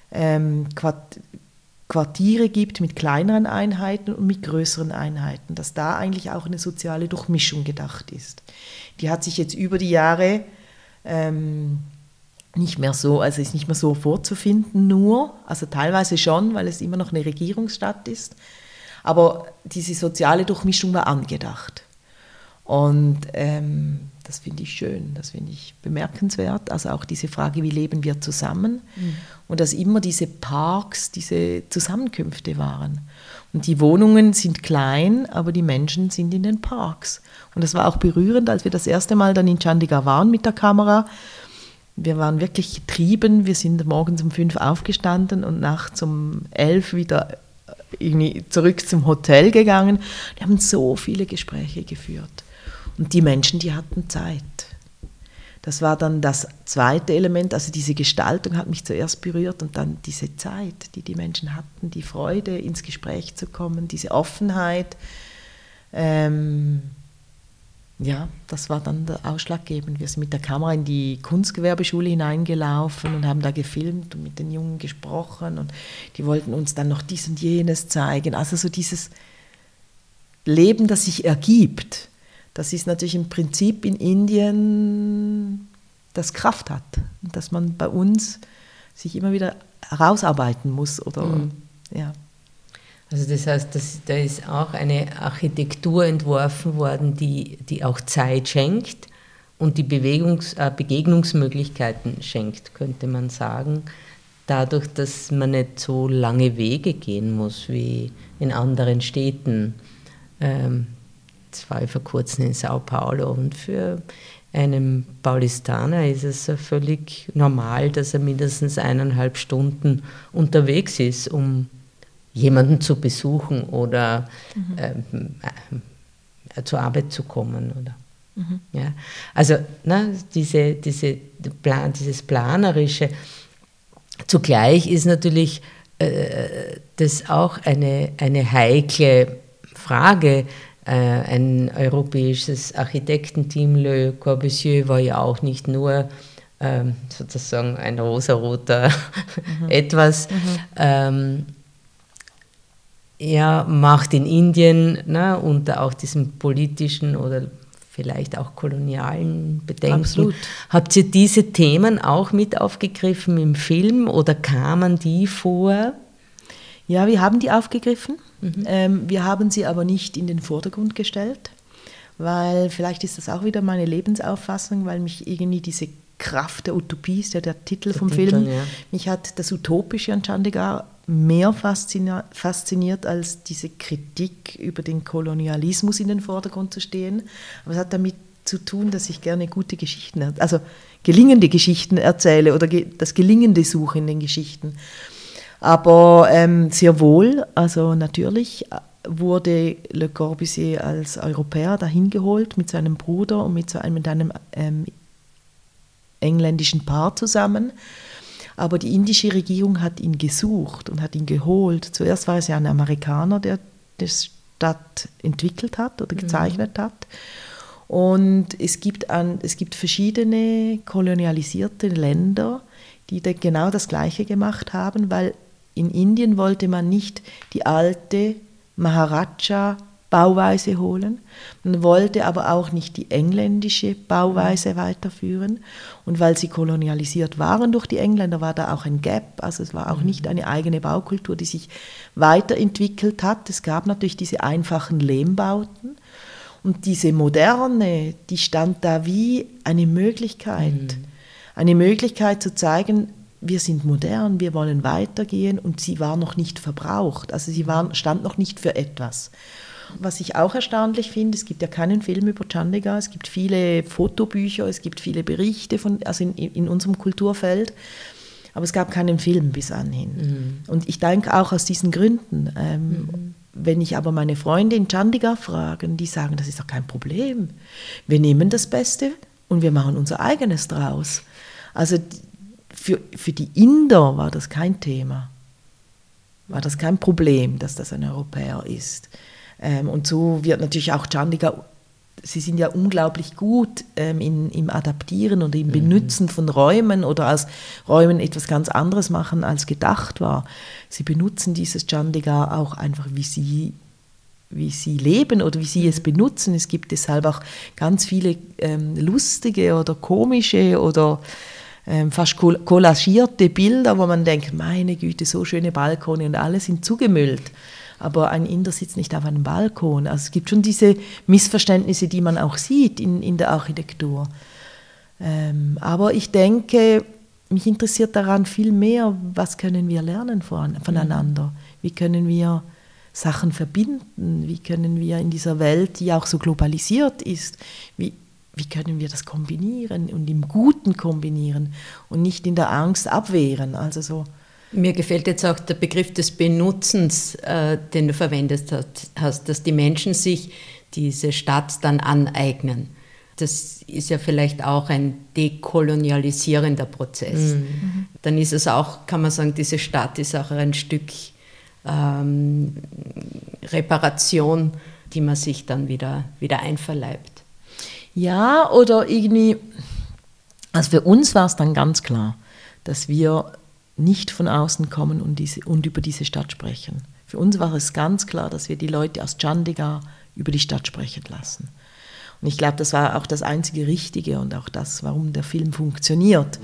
Quartiere gibt mit kleineren Einheiten und mit größeren Einheiten, dass da eigentlich auch eine soziale Durchmischung gedacht ist. Die hat sich jetzt über die Jahre ist nicht mehr so vorzufinden also teilweise schon, weil es immer noch eine Regierungsstadt ist, aber diese soziale Durchmischung war angedacht. Und das finde ich schön, das finde ich bemerkenswert. Also auch diese Frage, wie leben wir zusammen? Und dass immer diese Parks, diese Zusammenkünfte waren. Und die Wohnungen sind klein, aber die Menschen sind in den Parks. Und das war auch berührend, als wir das erste Mal dann in Chandigarh waren mit der Kamera. Wir waren wirklich getrieben. Wir sind morgens um 5 aufgestanden und nachts um 11 wieder irgendwie zurück zum Hotel gegangen. Wir haben so viele Gespräche geführt. Und die Menschen, die hatten Zeit. Das war dann das zweite Element, also diese Gestaltung hat mich zuerst berührt und dann diese Zeit, die Menschen hatten, die Freude, ins Gespräch zu kommen, diese Offenheit. Das war dann der ausschlaggebend. Wir sind mit der Kamera in die Kunstgewerbeschule hineingelaufen und haben da gefilmt und mit den Jungen gesprochen und die wollten uns dann noch dies und jenes zeigen. Also so dieses Leben, das sich ergibt. Das ist natürlich im Prinzip in Indien, das Kraft hat. Und dass man bei uns sich immer wieder herausarbeiten muss. Ja.
Also das heißt, da ist auch eine Architektur entworfen worden, die auch Zeit schenkt und die Begegnungsmöglichkeiten schenkt, könnte man sagen. Dadurch, dass man nicht so lange Wege gehen muss wie in anderen Städten. Das war ich vor kurzem in Sao Paulo und für einen Paulistaner ist es völlig normal, dass er mindestens 1,5 Stunden unterwegs ist, um jemanden zu besuchen oder zur Arbeit zu kommen. Oder. Ja. Also dieses Planerische. Zugleich ist natürlich das auch eine heikle Frage. Ein europäisches Architektenteam, Le Corbusier, war ja auch nicht nur sozusagen ein rosaroter etwas. Er macht in Indien unter auch diesem politischen oder vielleicht auch kolonialen Bedenken.
Absolut.
Habt ihr diese Themen auch mit aufgegriffen im Film oder kamen die vor?
Ja, wir haben die aufgegriffen. Wir haben sie aber nicht in den Vordergrund gestellt. weil vielleicht ist das auch wieder meine Lebensauffassung, weil mich irgendwie diese Kraft der Utopie ist ja der Titel vom Film. Ja. Mich hat das Utopische an Chandigarh mehr fasziniert, als diese Kritik über den Kolonialismus in den Vordergrund zu stehen. Aber es hat damit zu tun, dass ich gerne gute Geschichten, also gelingende Geschichten erzähle oder das Gelingende suche in den Geschichten. Aber sehr wohl, also natürlich wurde Le Corbusier als Europäer dahin geholt mit seinem Bruder und mit einem engländischen Paar zusammen. Aber die indische Regierung hat ihn gesucht und hat ihn geholt. Zuerst war es ja ein Amerikaner, der die Stadt entwickelt hat oder gezeichnet hat. Und es gibt verschiedene kolonialisierte Länder, die genau das Gleiche gemacht haben, weil in Indien wollte man nicht die alte Maharaja-Bauweise holen, man wollte aber auch nicht die engländische Bauweise weiterführen. Und weil sie kolonialisiert waren durch die Engländer, war da auch ein Gap, also es war auch nicht eine eigene Baukultur, die sich weiterentwickelt hat. Es gab natürlich diese einfachen Lehmbauten und diese Moderne, die stand da wie eine Möglichkeit zu zeigen, wir sind modern, wir wollen weitergehen und sie war noch nicht verbraucht, also stand noch nicht für etwas. Was ich auch erstaunlich finde, es gibt ja keinen Film über Chandigarh, es gibt viele Fotobücher, es gibt viele Berichte in unserem Kulturfeld, aber es gab keinen Film bis anhin. Und ich denke auch aus diesen Gründen, wenn ich aber meine Freunde in Chandigarh frage, die sagen, das ist doch kein Problem, wir nehmen das Beste und wir machen unser eigenes draus. Also für die Inder war das kein Thema, war das kein Problem, dass das ein Europäer ist. Und so wird natürlich auch Chandigarh, sie sind ja unglaublich gut im Adaptieren und im Benutzen von Räumen oder aus Räumen etwas ganz anderes machen, als gedacht war. Sie benutzen dieses Chandigarh auch einfach, wie sie leben oder wie sie es benutzen. Es gibt deshalb auch ganz viele lustige oder komische oder fast collagierte Bilder, wo man denkt, meine Güte, so schöne Balkone und alle sind zugemüllt. Aber ein Inder sitzt nicht auf einem Balkon. Also es gibt schon diese Missverständnisse, die man auch sieht in der Architektur. Aber ich denke, mich interessiert daran viel mehr, was können wir lernen voneinander? Wie können wir Sachen verbinden? Wie können wir in dieser Welt, die auch so globalisiert ist, wie können wir das kombinieren und im Guten kombinieren und nicht in der Angst abwehren? Also so.
Mir gefällt jetzt auch der Begriff des Benutzens, den du verwendet hast, dass die Menschen sich diese Stadt dann aneignen. Das ist ja vielleicht auch ein dekolonialisierender Prozess. Dann ist es auch, kann man sagen, diese Stadt ist auch ein Stück Reparation, die man sich dann wieder einverleibt.
Ja, oder irgendwie, also für uns war es dann ganz klar, dass wir nicht von außen kommen und über diese Stadt sprechen. Für uns war es ganz klar, dass wir die Leute aus Chandigarh über die Stadt sprechen lassen. Und ich glaube, das war auch das einzige Richtige und auch das, warum der Film funktioniert.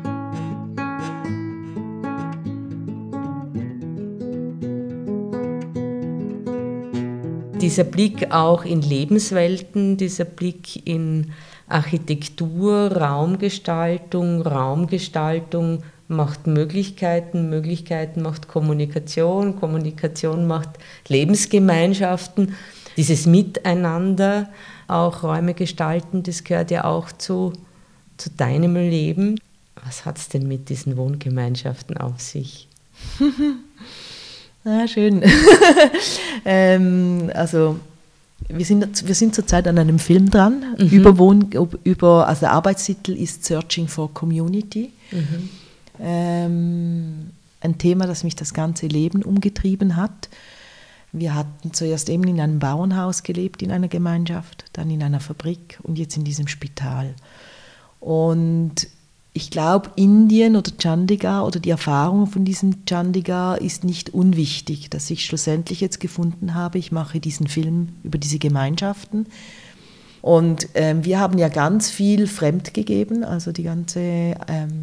Dieser Blick auch in Lebenswelten, dieser Blick in Architektur, Raumgestaltung macht Möglichkeiten, Möglichkeiten macht Kommunikation, Kommunikation macht Lebensgemeinschaften. Dieses Miteinander, auch Räume gestalten, das gehört ja auch zu deinem Leben. Was hat es denn mit diesen Wohngemeinschaften auf sich?
Ja, schön. Also wir sind zurzeit an einem Film dran, also der Arbeitstitel ist Searching for Community. Ein Thema, das mich das ganze Leben umgetrieben hat. Wir hatten zuerst eben in einem Bauernhaus gelebt, in einer Gemeinschaft, dann in einer Fabrik und jetzt in diesem Spital. Und ich glaube, Indien oder Chandigarh oder die Erfahrung von diesem Chandigarh ist nicht unwichtig, dass ich schlussendlich jetzt gefunden habe, ich mache diesen Film über diese Gemeinschaften. Und wir haben ja ganz viel fremdgegeben, also die ganze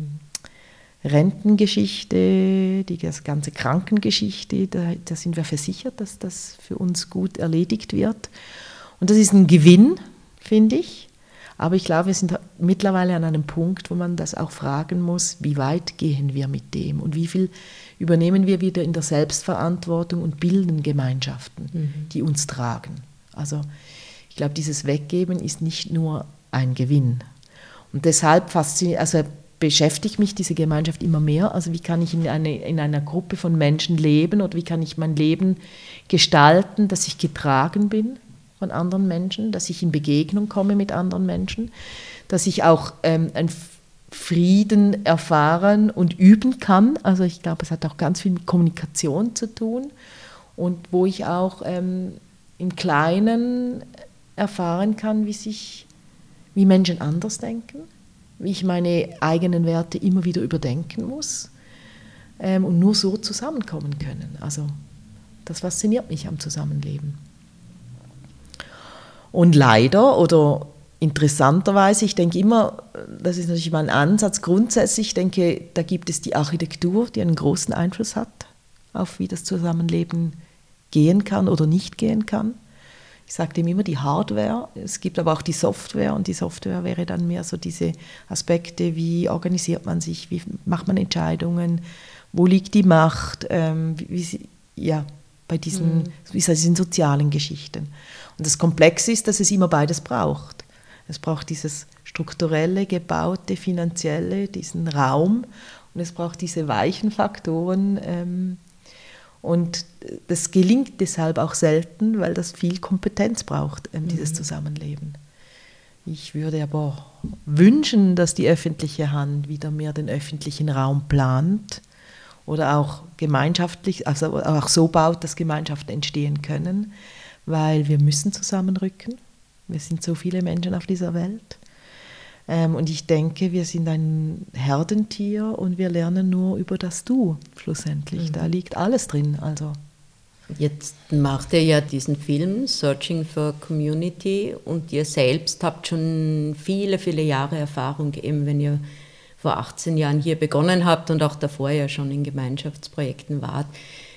Rentengeschichte, die ganze Krankengeschichte, da sind wir versichert, dass das für uns gut erledigt wird. Und das ist ein Gewinn, finde ich. Aber ich glaube, wir sind mittlerweile an einem Punkt, wo man das auch fragen muss, wie weit gehen wir mit dem und wie viel übernehmen wir wieder in der Selbstverantwortung und bilden Gemeinschaften, die uns tragen. Also ich glaube, dieses Weggeben ist nicht nur ein Gewinn. Und deshalb beschäftigt mich diese Gemeinschaft immer mehr. Also wie kann ich in einer Gruppe von Menschen leben oder wie kann ich mein Leben gestalten, dass ich getragen bin von anderen Menschen, dass ich in Begegnung komme mit anderen Menschen, dass ich auch einen Frieden erfahren und üben kann. Also ich glaube, es hat auch ganz viel mit Kommunikation zu tun und wo ich auch im Kleinen erfahren kann, wie Menschen anders denken, wie ich meine eigenen Werte immer wieder überdenken muss und nur so zusammenkommen können. Also das fasziniert mich am Zusammenleben. Und leider oder interessanterweise, ich denke immer, das ist natürlich mein Ansatz grundsätzlich, ich denke, da gibt es die Architektur, die einen großen Einfluss hat auf wie das Zusammenleben gehen kann oder nicht gehen kann. Ich sage dem immer die Hardware, es gibt aber auch die Software und die Software wäre dann mehr so diese Aspekte, wie organisiert man sich, wie macht man Entscheidungen, wo liegt die Macht, bei diesen sozialen Geschichten. Und das Komplexe ist, dass es immer beides braucht. Es braucht dieses strukturelle, gebaute, finanzielle, diesen Raum und es braucht diese weichen Faktoren. Und das gelingt deshalb auch selten, weil das viel Kompetenz braucht, dieses Zusammenleben. Ich würde aber wünschen, dass die öffentliche Hand wieder mehr den öffentlichen Raum plant oder auch gemeinschaftlich, also auch so baut, dass Gemeinschaften entstehen können, weil wir müssen zusammenrücken. Wir sind so viele Menschen auf dieser Welt. Und ich denke, wir sind ein Herdentier und wir lernen nur über das Du schlussendlich. Da liegt alles drin. Also.
Jetzt macht ihr ja diesen Film Searching for Community und ihr selbst habt schon viele, viele Jahre Erfahrung, eben wenn ihr vor 18 Jahren hier begonnen habt und auch davor ja schon in Gemeinschaftsprojekten wart.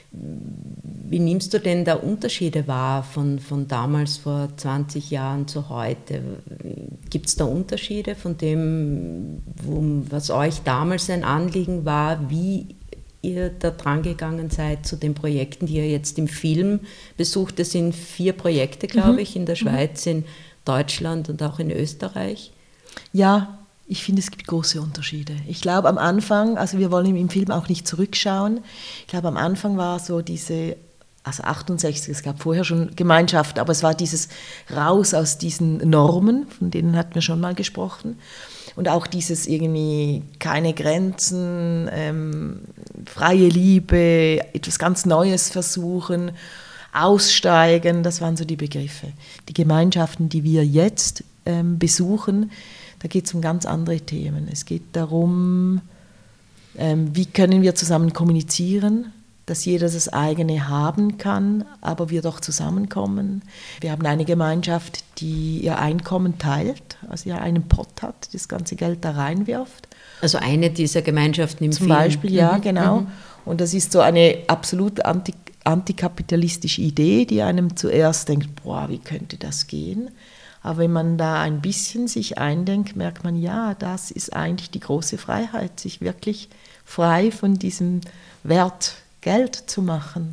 Wie nimmst du denn da Unterschiede wahr von damals vor 20 Jahren zu heute? Gibt es da Unterschiede von dem, was euch damals ein Anliegen war, wie ihr da dran gegangen seid zu den Projekten, die ihr jetzt im Film besucht? Das sind 4 Projekte, glaube ich, in der Schweiz, in Deutschland und auch in Österreich.
Ja, ich finde, es gibt große Unterschiede. Ich glaube am Anfang, also wir wollen im Film auch nicht zurückschauen, ich glaube am Anfang war so also 68, es gab vorher schon Gemeinschaften, aber es war dieses Raus aus diesen Normen, von denen hatten wir schon mal gesprochen. Und auch dieses irgendwie keine Grenzen, freie Liebe, etwas ganz Neues versuchen, aussteigen, das waren so die Begriffe. Die Gemeinschaften, die wir jetzt besuchen, da geht es um ganz andere Themen. Es geht darum, wie können wir zusammen kommunizieren, dass jeder das eigene haben kann, aber wir doch zusammenkommen. Wir haben eine Gemeinschaft, die ihr Einkommen teilt, also ihr einen Pot hat, das ganze Geld da reinwirft.
Also eine dieser Gemeinschaften im
Zum
Film.
Beispiel, ja, genau. Und das ist so eine absolut antikapitalistische Idee, die einem zuerst denkt, boah, wie könnte das gehen? Aber wenn man da ein bisschen sich eindenkt, merkt man, ja, das ist eigentlich die große Freiheit, sich wirklich frei von diesem Wert Geld zu machen.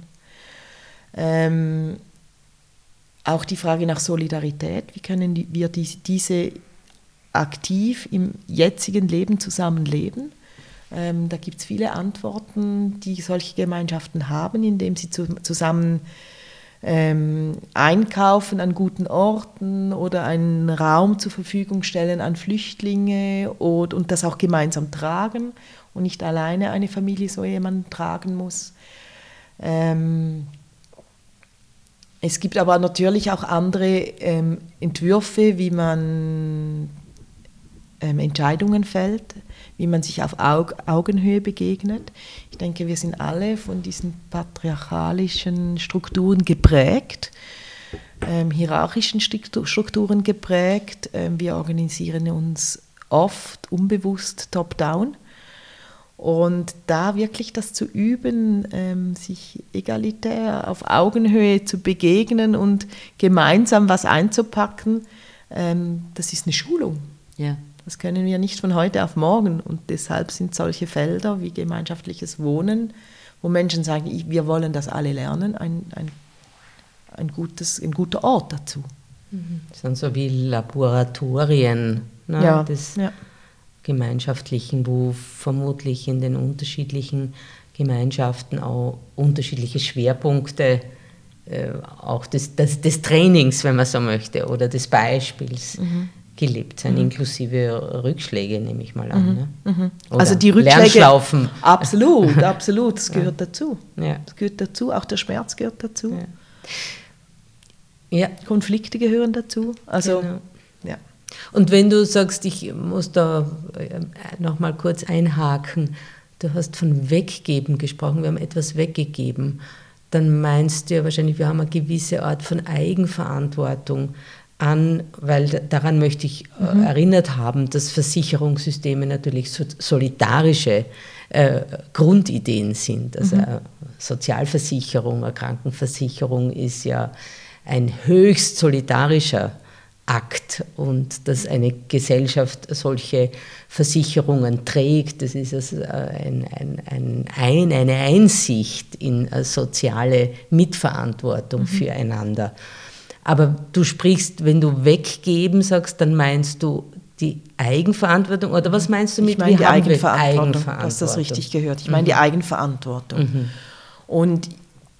Auch die Frage nach Solidarität, wie können wir diese aktiv im jetzigen Leben zusammenleben? Da gibt es viele Antworten, die solche Gemeinschaften haben, indem sie zusammen einkaufen an guten Orten oder einen Raum zur Verfügung stellen an Flüchtlinge und das auch gemeinsam tragen und nicht alleine eine Familie so jemanden tragen muss. Es gibt aber natürlich auch andere Entwürfe, wie man Entscheidungen fällt, wie man sich auf Augenhöhe begegnet. Ich denke, wir sind alle von diesen patriarchalischen Strukturen geprägt, hierarchischen Strukturen geprägt. Wir organisieren uns oft unbewusst top-down. Und da wirklich das zu üben, sich egalitär auf Augenhöhe zu begegnen und gemeinsam was einzupacken, das ist eine Schulung.
Ja.
Das können wir nicht von heute auf morgen. Und deshalb sind solche Felder wie gemeinschaftliches Wohnen, wo Menschen sagen, wir wollen das alle lernen, ein guter Ort dazu.
Das sind so wie Laboratorien, ne, des Gemeinschaftlichen, wo vermutlich in den unterschiedlichen Gemeinschaften auch unterschiedliche Schwerpunkte auch des Trainings, wenn man so möchte, oder des Beispiels gelebt sein, inklusive Rückschläge, nehme ich mal an. Ne?
Also die Rückschläge,
Lernschlaufen.
Absolut, das gehört dazu.
Ja.
Das gehört dazu, auch der Schmerz gehört dazu.
Ja.
Konflikte gehören dazu. Also,
Genau.
ja.
Und wenn du sagst, ich muss da noch mal kurz einhaken, du hast von Weggeben gesprochen, wir haben etwas weggegeben, dann meinst du ja wahrscheinlich, wir haben eine gewisse Art von Eigenverantwortung an, weil daran möchte ich erinnert haben, dass Versicherungssysteme natürlich solidarische Grundideen sind. Also Sozialversicherung, eine Krankenversicherung ist ja ein höchst solidarischer Akt, und dass eine Gesellschaft solche Versicherungen trägt, das ist also eine Einsicht in soziale Mitverantwortung füreinander. Aber du sprichst, wenn du weggeben sagst, dann meinst du die Eigenverantwortung, oder was meinst du mit
ich meine die Eigenverantwortung? Du hast das richtig gehört. Ich meine die Eigenverantwortung. Und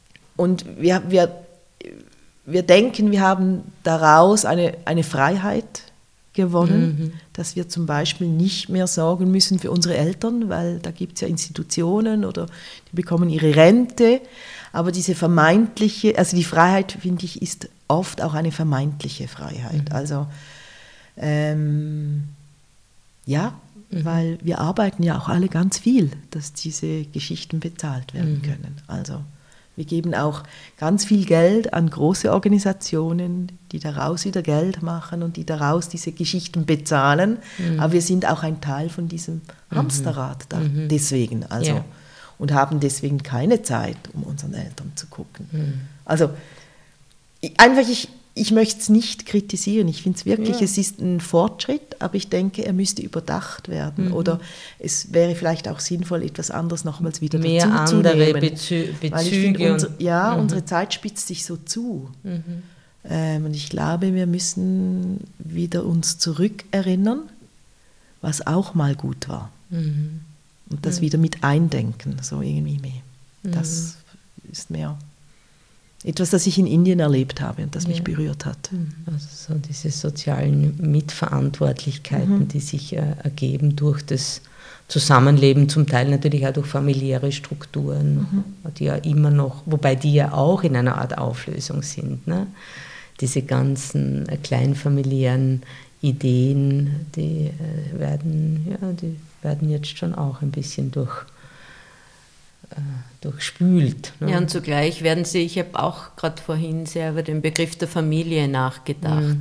wir denken, wir haben daraus eine Freiheit gewonnen, dass wir zum Beispiel nicht mehr sorgen müssen für unsere Eltern, weil da gibt es ja Institutionen oder die bekommen ihre Rente. Aber diese vermeintliche, also die Freiheit, finde ich, ist oft auch eine vermeintliche Freiheit. Also weil wir arbeiten ja auch alle ganz viel, dass diese Geschichten bezahlt werden können. Also wir geben auch ganz viel Geld an große Organisationen, die daraus wieder Geld machen und die daraus diese Geschichten bezahlen. Aber wir sind auch ein Teil von diesem Hamsterrad da, deswegen. Also, und haben deswegen keine Zeit, um unseren Eltern zu gucken. Also ich möchte es nicht kritisieren. Ich finde es wirklich, es ist ein Fortschritt, aber ich denke, er müsste überdacht werden. Oder es wäre vielleicht auch sinnvoll, etwas anderes nochmals wieder
mehr
dazu
andere
zu nehmen.
Bezüge.
Weil ich finde, unsere Zeit spitzt sich so zu. Und ich glaube, wir müssen wieder uns zurückerinnern, was auch mal gut war. Und das wieder mit eindenken, so irgendwie mehr. Das ist mehr etwas, das ich in Indien erlebt habe und das mich berührt hat.
Also so diese sozialen Mitverantwortlichkeiten, die sich ergeben durch das Zusammenleben, zum Teil natürlich auch durch familiäre Strukturen, die ja immer noch, wobei die ja auch in einer Art Auflösung sind. Ne? Diese ganzen kleinfamiliären Ideen, die werden jetzt schon auch ein bisschen durchspült. Ne?
Ja, und zugleich werden sie, ich habe auch gerade vorhin sehr über den Begriff der Familie nachgedacht.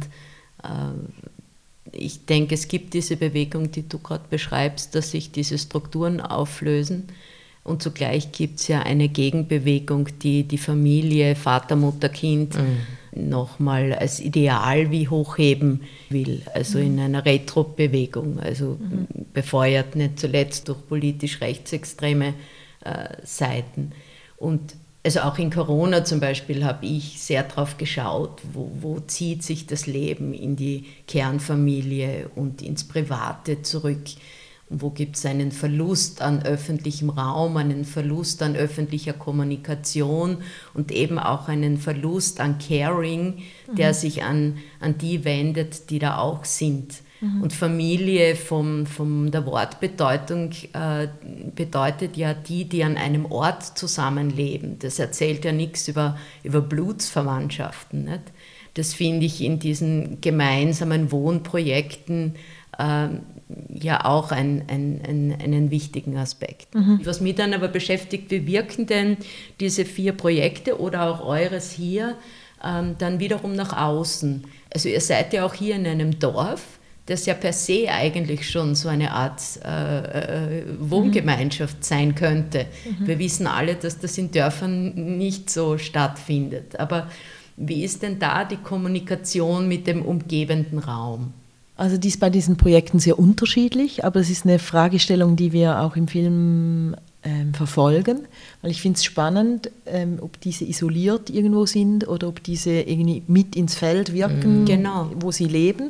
Ich denke, es gibt diese Bewegung, die du gerade beschreibst, dass sich diese Strukturen auflösen, und zugleich gibt es ja eine Gegenbewegung, die die Familie, Vater, Mutter, Kind nochmal als Ideal wie hochheben will, also in einer Retro-Bewegung, also befeuert nicht zuletzt durch politisch rechtsextreme Seiten. Und also auch in Corona zum Beispiel habe ich sehr drauf geschaut, wo zieht sich das Leben in die Kernfamilie und ins Private zurück. Und wo gibt es einen Verlust an öffentlichem Raum, einen Verlust an öffentlicher Kommunikation und eben auch einen Verlust an Caring, der sich an die wendet, die da auch sind. Und Familie von der Wortbedeutung bedeutet ja die an einem Ort zusammenleben. Das erzählt ja nichts über Blutsverwandtschaften. Nicht? Das finde ich in diesen gemeinsamen Wohnprojekten ja auch einen wichtigen Aspekt. Was mich dann aber beschäftigt, wie wirken denn diese 4 Projekte oder auch eures hier dann wiederum nach außen? Also ihr seid ja auch hier in einem Dorf, das ja per se eigentlich schon so eine Art Wohngemeinschaft sein könnte. Wir wissen alle, dass das in Dörfern nicht so stattfindet. Aber Wie ist denn da die Kommunikation mit dem umgebenden Raum?
Also die ist bei diesen Projekten sehr unterschiedlich, aber es ist eine Fragestellung, die wir auch im Film verfolgen, weil ich finde es spannend, ob diese isoliert irgendwo sind oder ob diese irgendwie mit ins Feld wirken,
genau,
wo sie leben.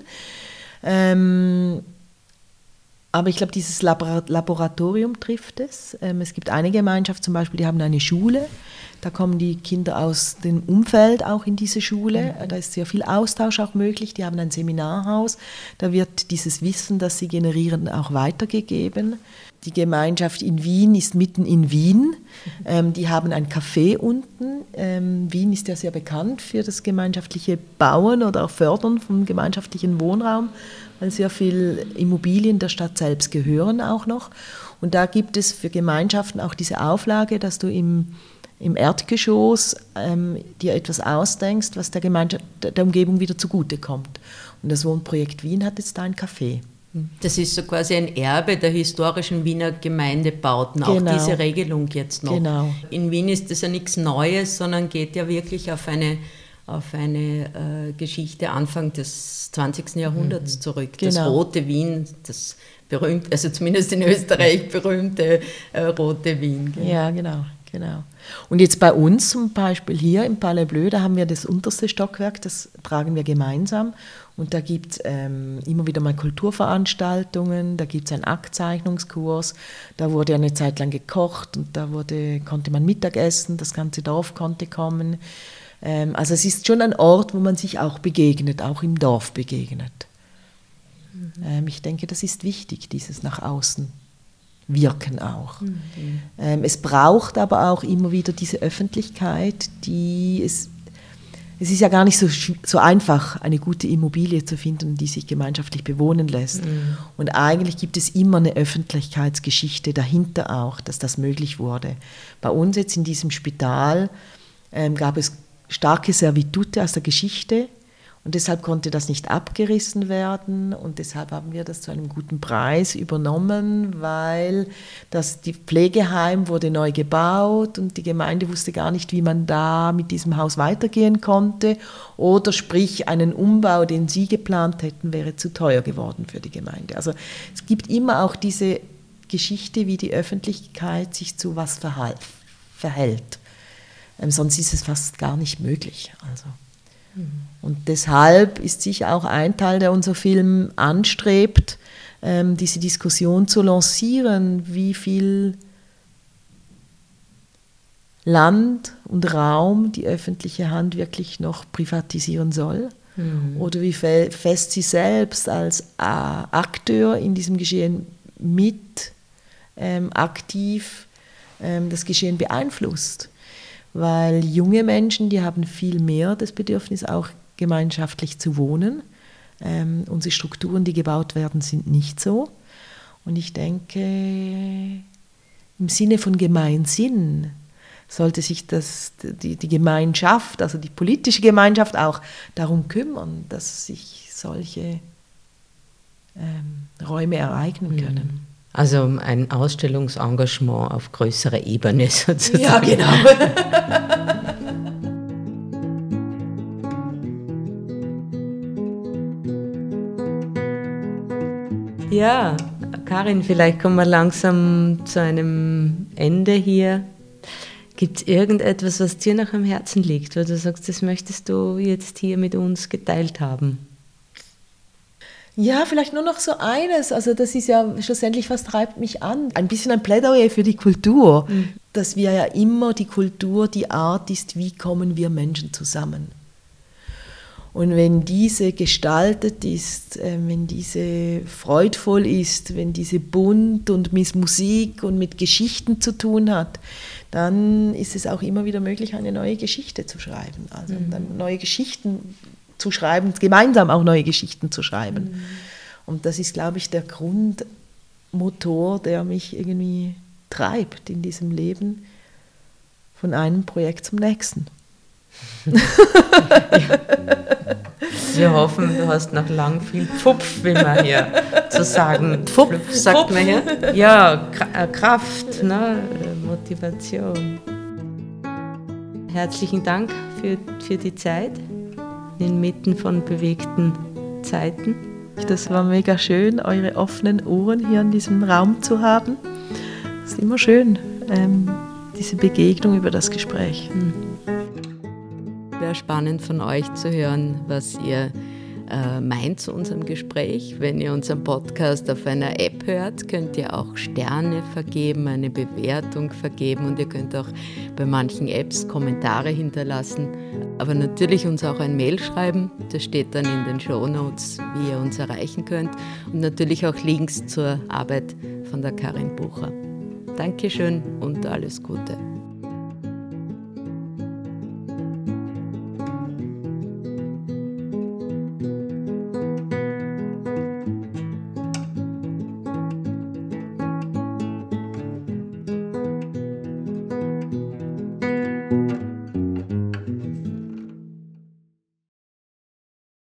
Aber ich glaube, dieses Laboratorium trifft es. Es gibt eine Gemeinschaft zum Beispiel, die haben eine Schule. Da kommen die Kinder aus dem Umfeld auch in diese Schule. Da ist sehr viel Austausch auch möglich. Die haben ein Seminarhaus. Da wird dieses Wissen, das sie generieren, auch weitergegeben. Die Gemeinschaft in Wien ist mitten in Wien. Die haben ein Café unten. Wien ist ja sehr bekannt für das gemeinschaftliche Bauen oder auch Fördern vom gemeinschaftlichen Wohnraum, weil sehr viele Immobilien der Stadt selbst gehören auch noch. Und da gibt es für Gemeinschaften auch diese Auflage, dass du im Erdgeschoss dir etwas ausdenkst, was der Umgebung wieder zugutekommt. Und das Wohnprojekt Wien hat jetzt da ein Café.
Das ist so quasi ein Erbe der historischen Wiener Gemeindebauten, auch diese Regelung jetzt noch.
Genau.
In Wien ist das ja nichts Neues, sondern geht ja wirklich auf eine Geschichte Anfang des 20. Jahrhunderts zurück. Das rote Wien, das berühmte, also zumindest in Österreich berühmte rote Wien. Genau.
Ja, genau. Und jetzt bei uns zum Beispiel hier im Palais Bleu, da haben wir das unterste Stockwerk, das tragen wir gemeinsam. Und da gibt es immer wieder mal Kulturveranstaltungen, da gibt es einen Aktzeichnungskurs, da wurde eine Zeit lang gekocht und da konnte man Mittagessen, das ganze Dorf konnte kommen. Also es ist schon ein Ort, wo man sich auch begegnet, auch im Dorf begegnet. Ich denke, das ist wichtig, dieses nach außen wirken auch. Es braucht aber auch immer wieder diese Öffentlichkeit, es ist ja gar nicht so einfach, eine gute Immobilie zu finden, die sich gemeinschaftlich bewohnen lässt. Und eigentlich gibt es immer eine Öffentlichkeitsgeschichte dahinter auch, dass das möglich wurde. Bei uns jetzt in diesem Spital gab es starke Servitute aus der Geschichte und deshalb konnte das nicht abgerissen werden und deshalb haben wir das zu einem guten Preis übernommen, weil die Pflegeheim wurde neu gebaut und die Gemeinde wusste gar nicht, wie man da mit diesem Haus weitergehen konnte oder sprich einen Umbau, den sie geplant hätten, wäre zu teuer geworden für die Gemeinde. Also es gibt immer auch diese Geschichte, wie die Öffentlichkeit sich zu was verhält. Sonst ist es fast gar nicht möglich. Also. Und deshalb ist sicher auch ein Teil, der unser Film anstrebt, diese Diskussion zu lancieren, wie viel Land und Raum die öffentliche Hand wirklich noch privatisieren soll oder wie fest sie selbst als Akteur in diesem Geschehen mit aktiv das Geschehen beeinflusst. Weil junge Menschen, die haben viel mehr das Bedürfnis, auch gemeinschaftlich zu wohnen. Unsere Strukturen, die gebaut werden, sind nicht so. Und ich denke, im Sinne von Gemeinsinn sollte sich die Gemeinschaft, also die politische Gemeinschaft auch darum kümmern, dass sich solche Räume ereignen können.
Also ein Ausstellungsengagement auf größerer Ebene sozusagen.
Ja, genau.
Ja, Karin, vielleicht kommen wir langsam zu einem Ende hier. Gibt es irgendetwas, was dir noch am Herzen liegt, wo du sagst, das möchtest du jetzt hier mit uns geteilt haben?
Ja, vielleicht nur noch so eines, also das ist ja schlussendlich, was treibt mich an? Ein bisschen ein Plädoyer für die Kultur, dass wir ja immer die Kultur, die Art ist, wie kommen wir Menschen zusammen. Und wenn diese gestaltet ist, wenn diese freudvoll ist, wenn diese bunt und mit Musik und mit Geschichten zu tun hat, dann ist es auch immer wieder möglich, eine neue Geschichte zu schreiben. Also dann neue Geschichten zu schreiben, gemeinsam auch neue Geschichten zu schreiben. Und das ist, glaube ich, der Grundmotor, der mich irgendwie treibt in diesem Leben, von einem Projekt zum nächsten.
Wir hoffen, du hast noch lang viel Pfupf, wie man hier zu sagen.
Pfupf, sagt man hier?
Ja, Kraft, ne? Motivation. Herzlichen Dank für für die Zeit inmitten von bewegten Zeiten.
Das war mega schön, eure offenen Ohren hier in diesem Raum zu haben. Es ist immer schön, diese Begegnung über das Gespräch.
Wäre spannend von euch zu hören, was ihr meint zu unserem Gespräch. Wenn ihr unseren Podcast auf einer App hört, könnt ihr auch Sterne vergeben, eine Bewertung vergeben und ihr könnt auch bei manchen Apps Kommentare hinterlassen. Aber natürlich uns auch ein Mail schreiben, das steht dann in den Shownotes, wie ihr uns erreichen könnt. Und natürlich auch Links zur Arbeit von der Karin Bucher. Dankeschön und alles Gute.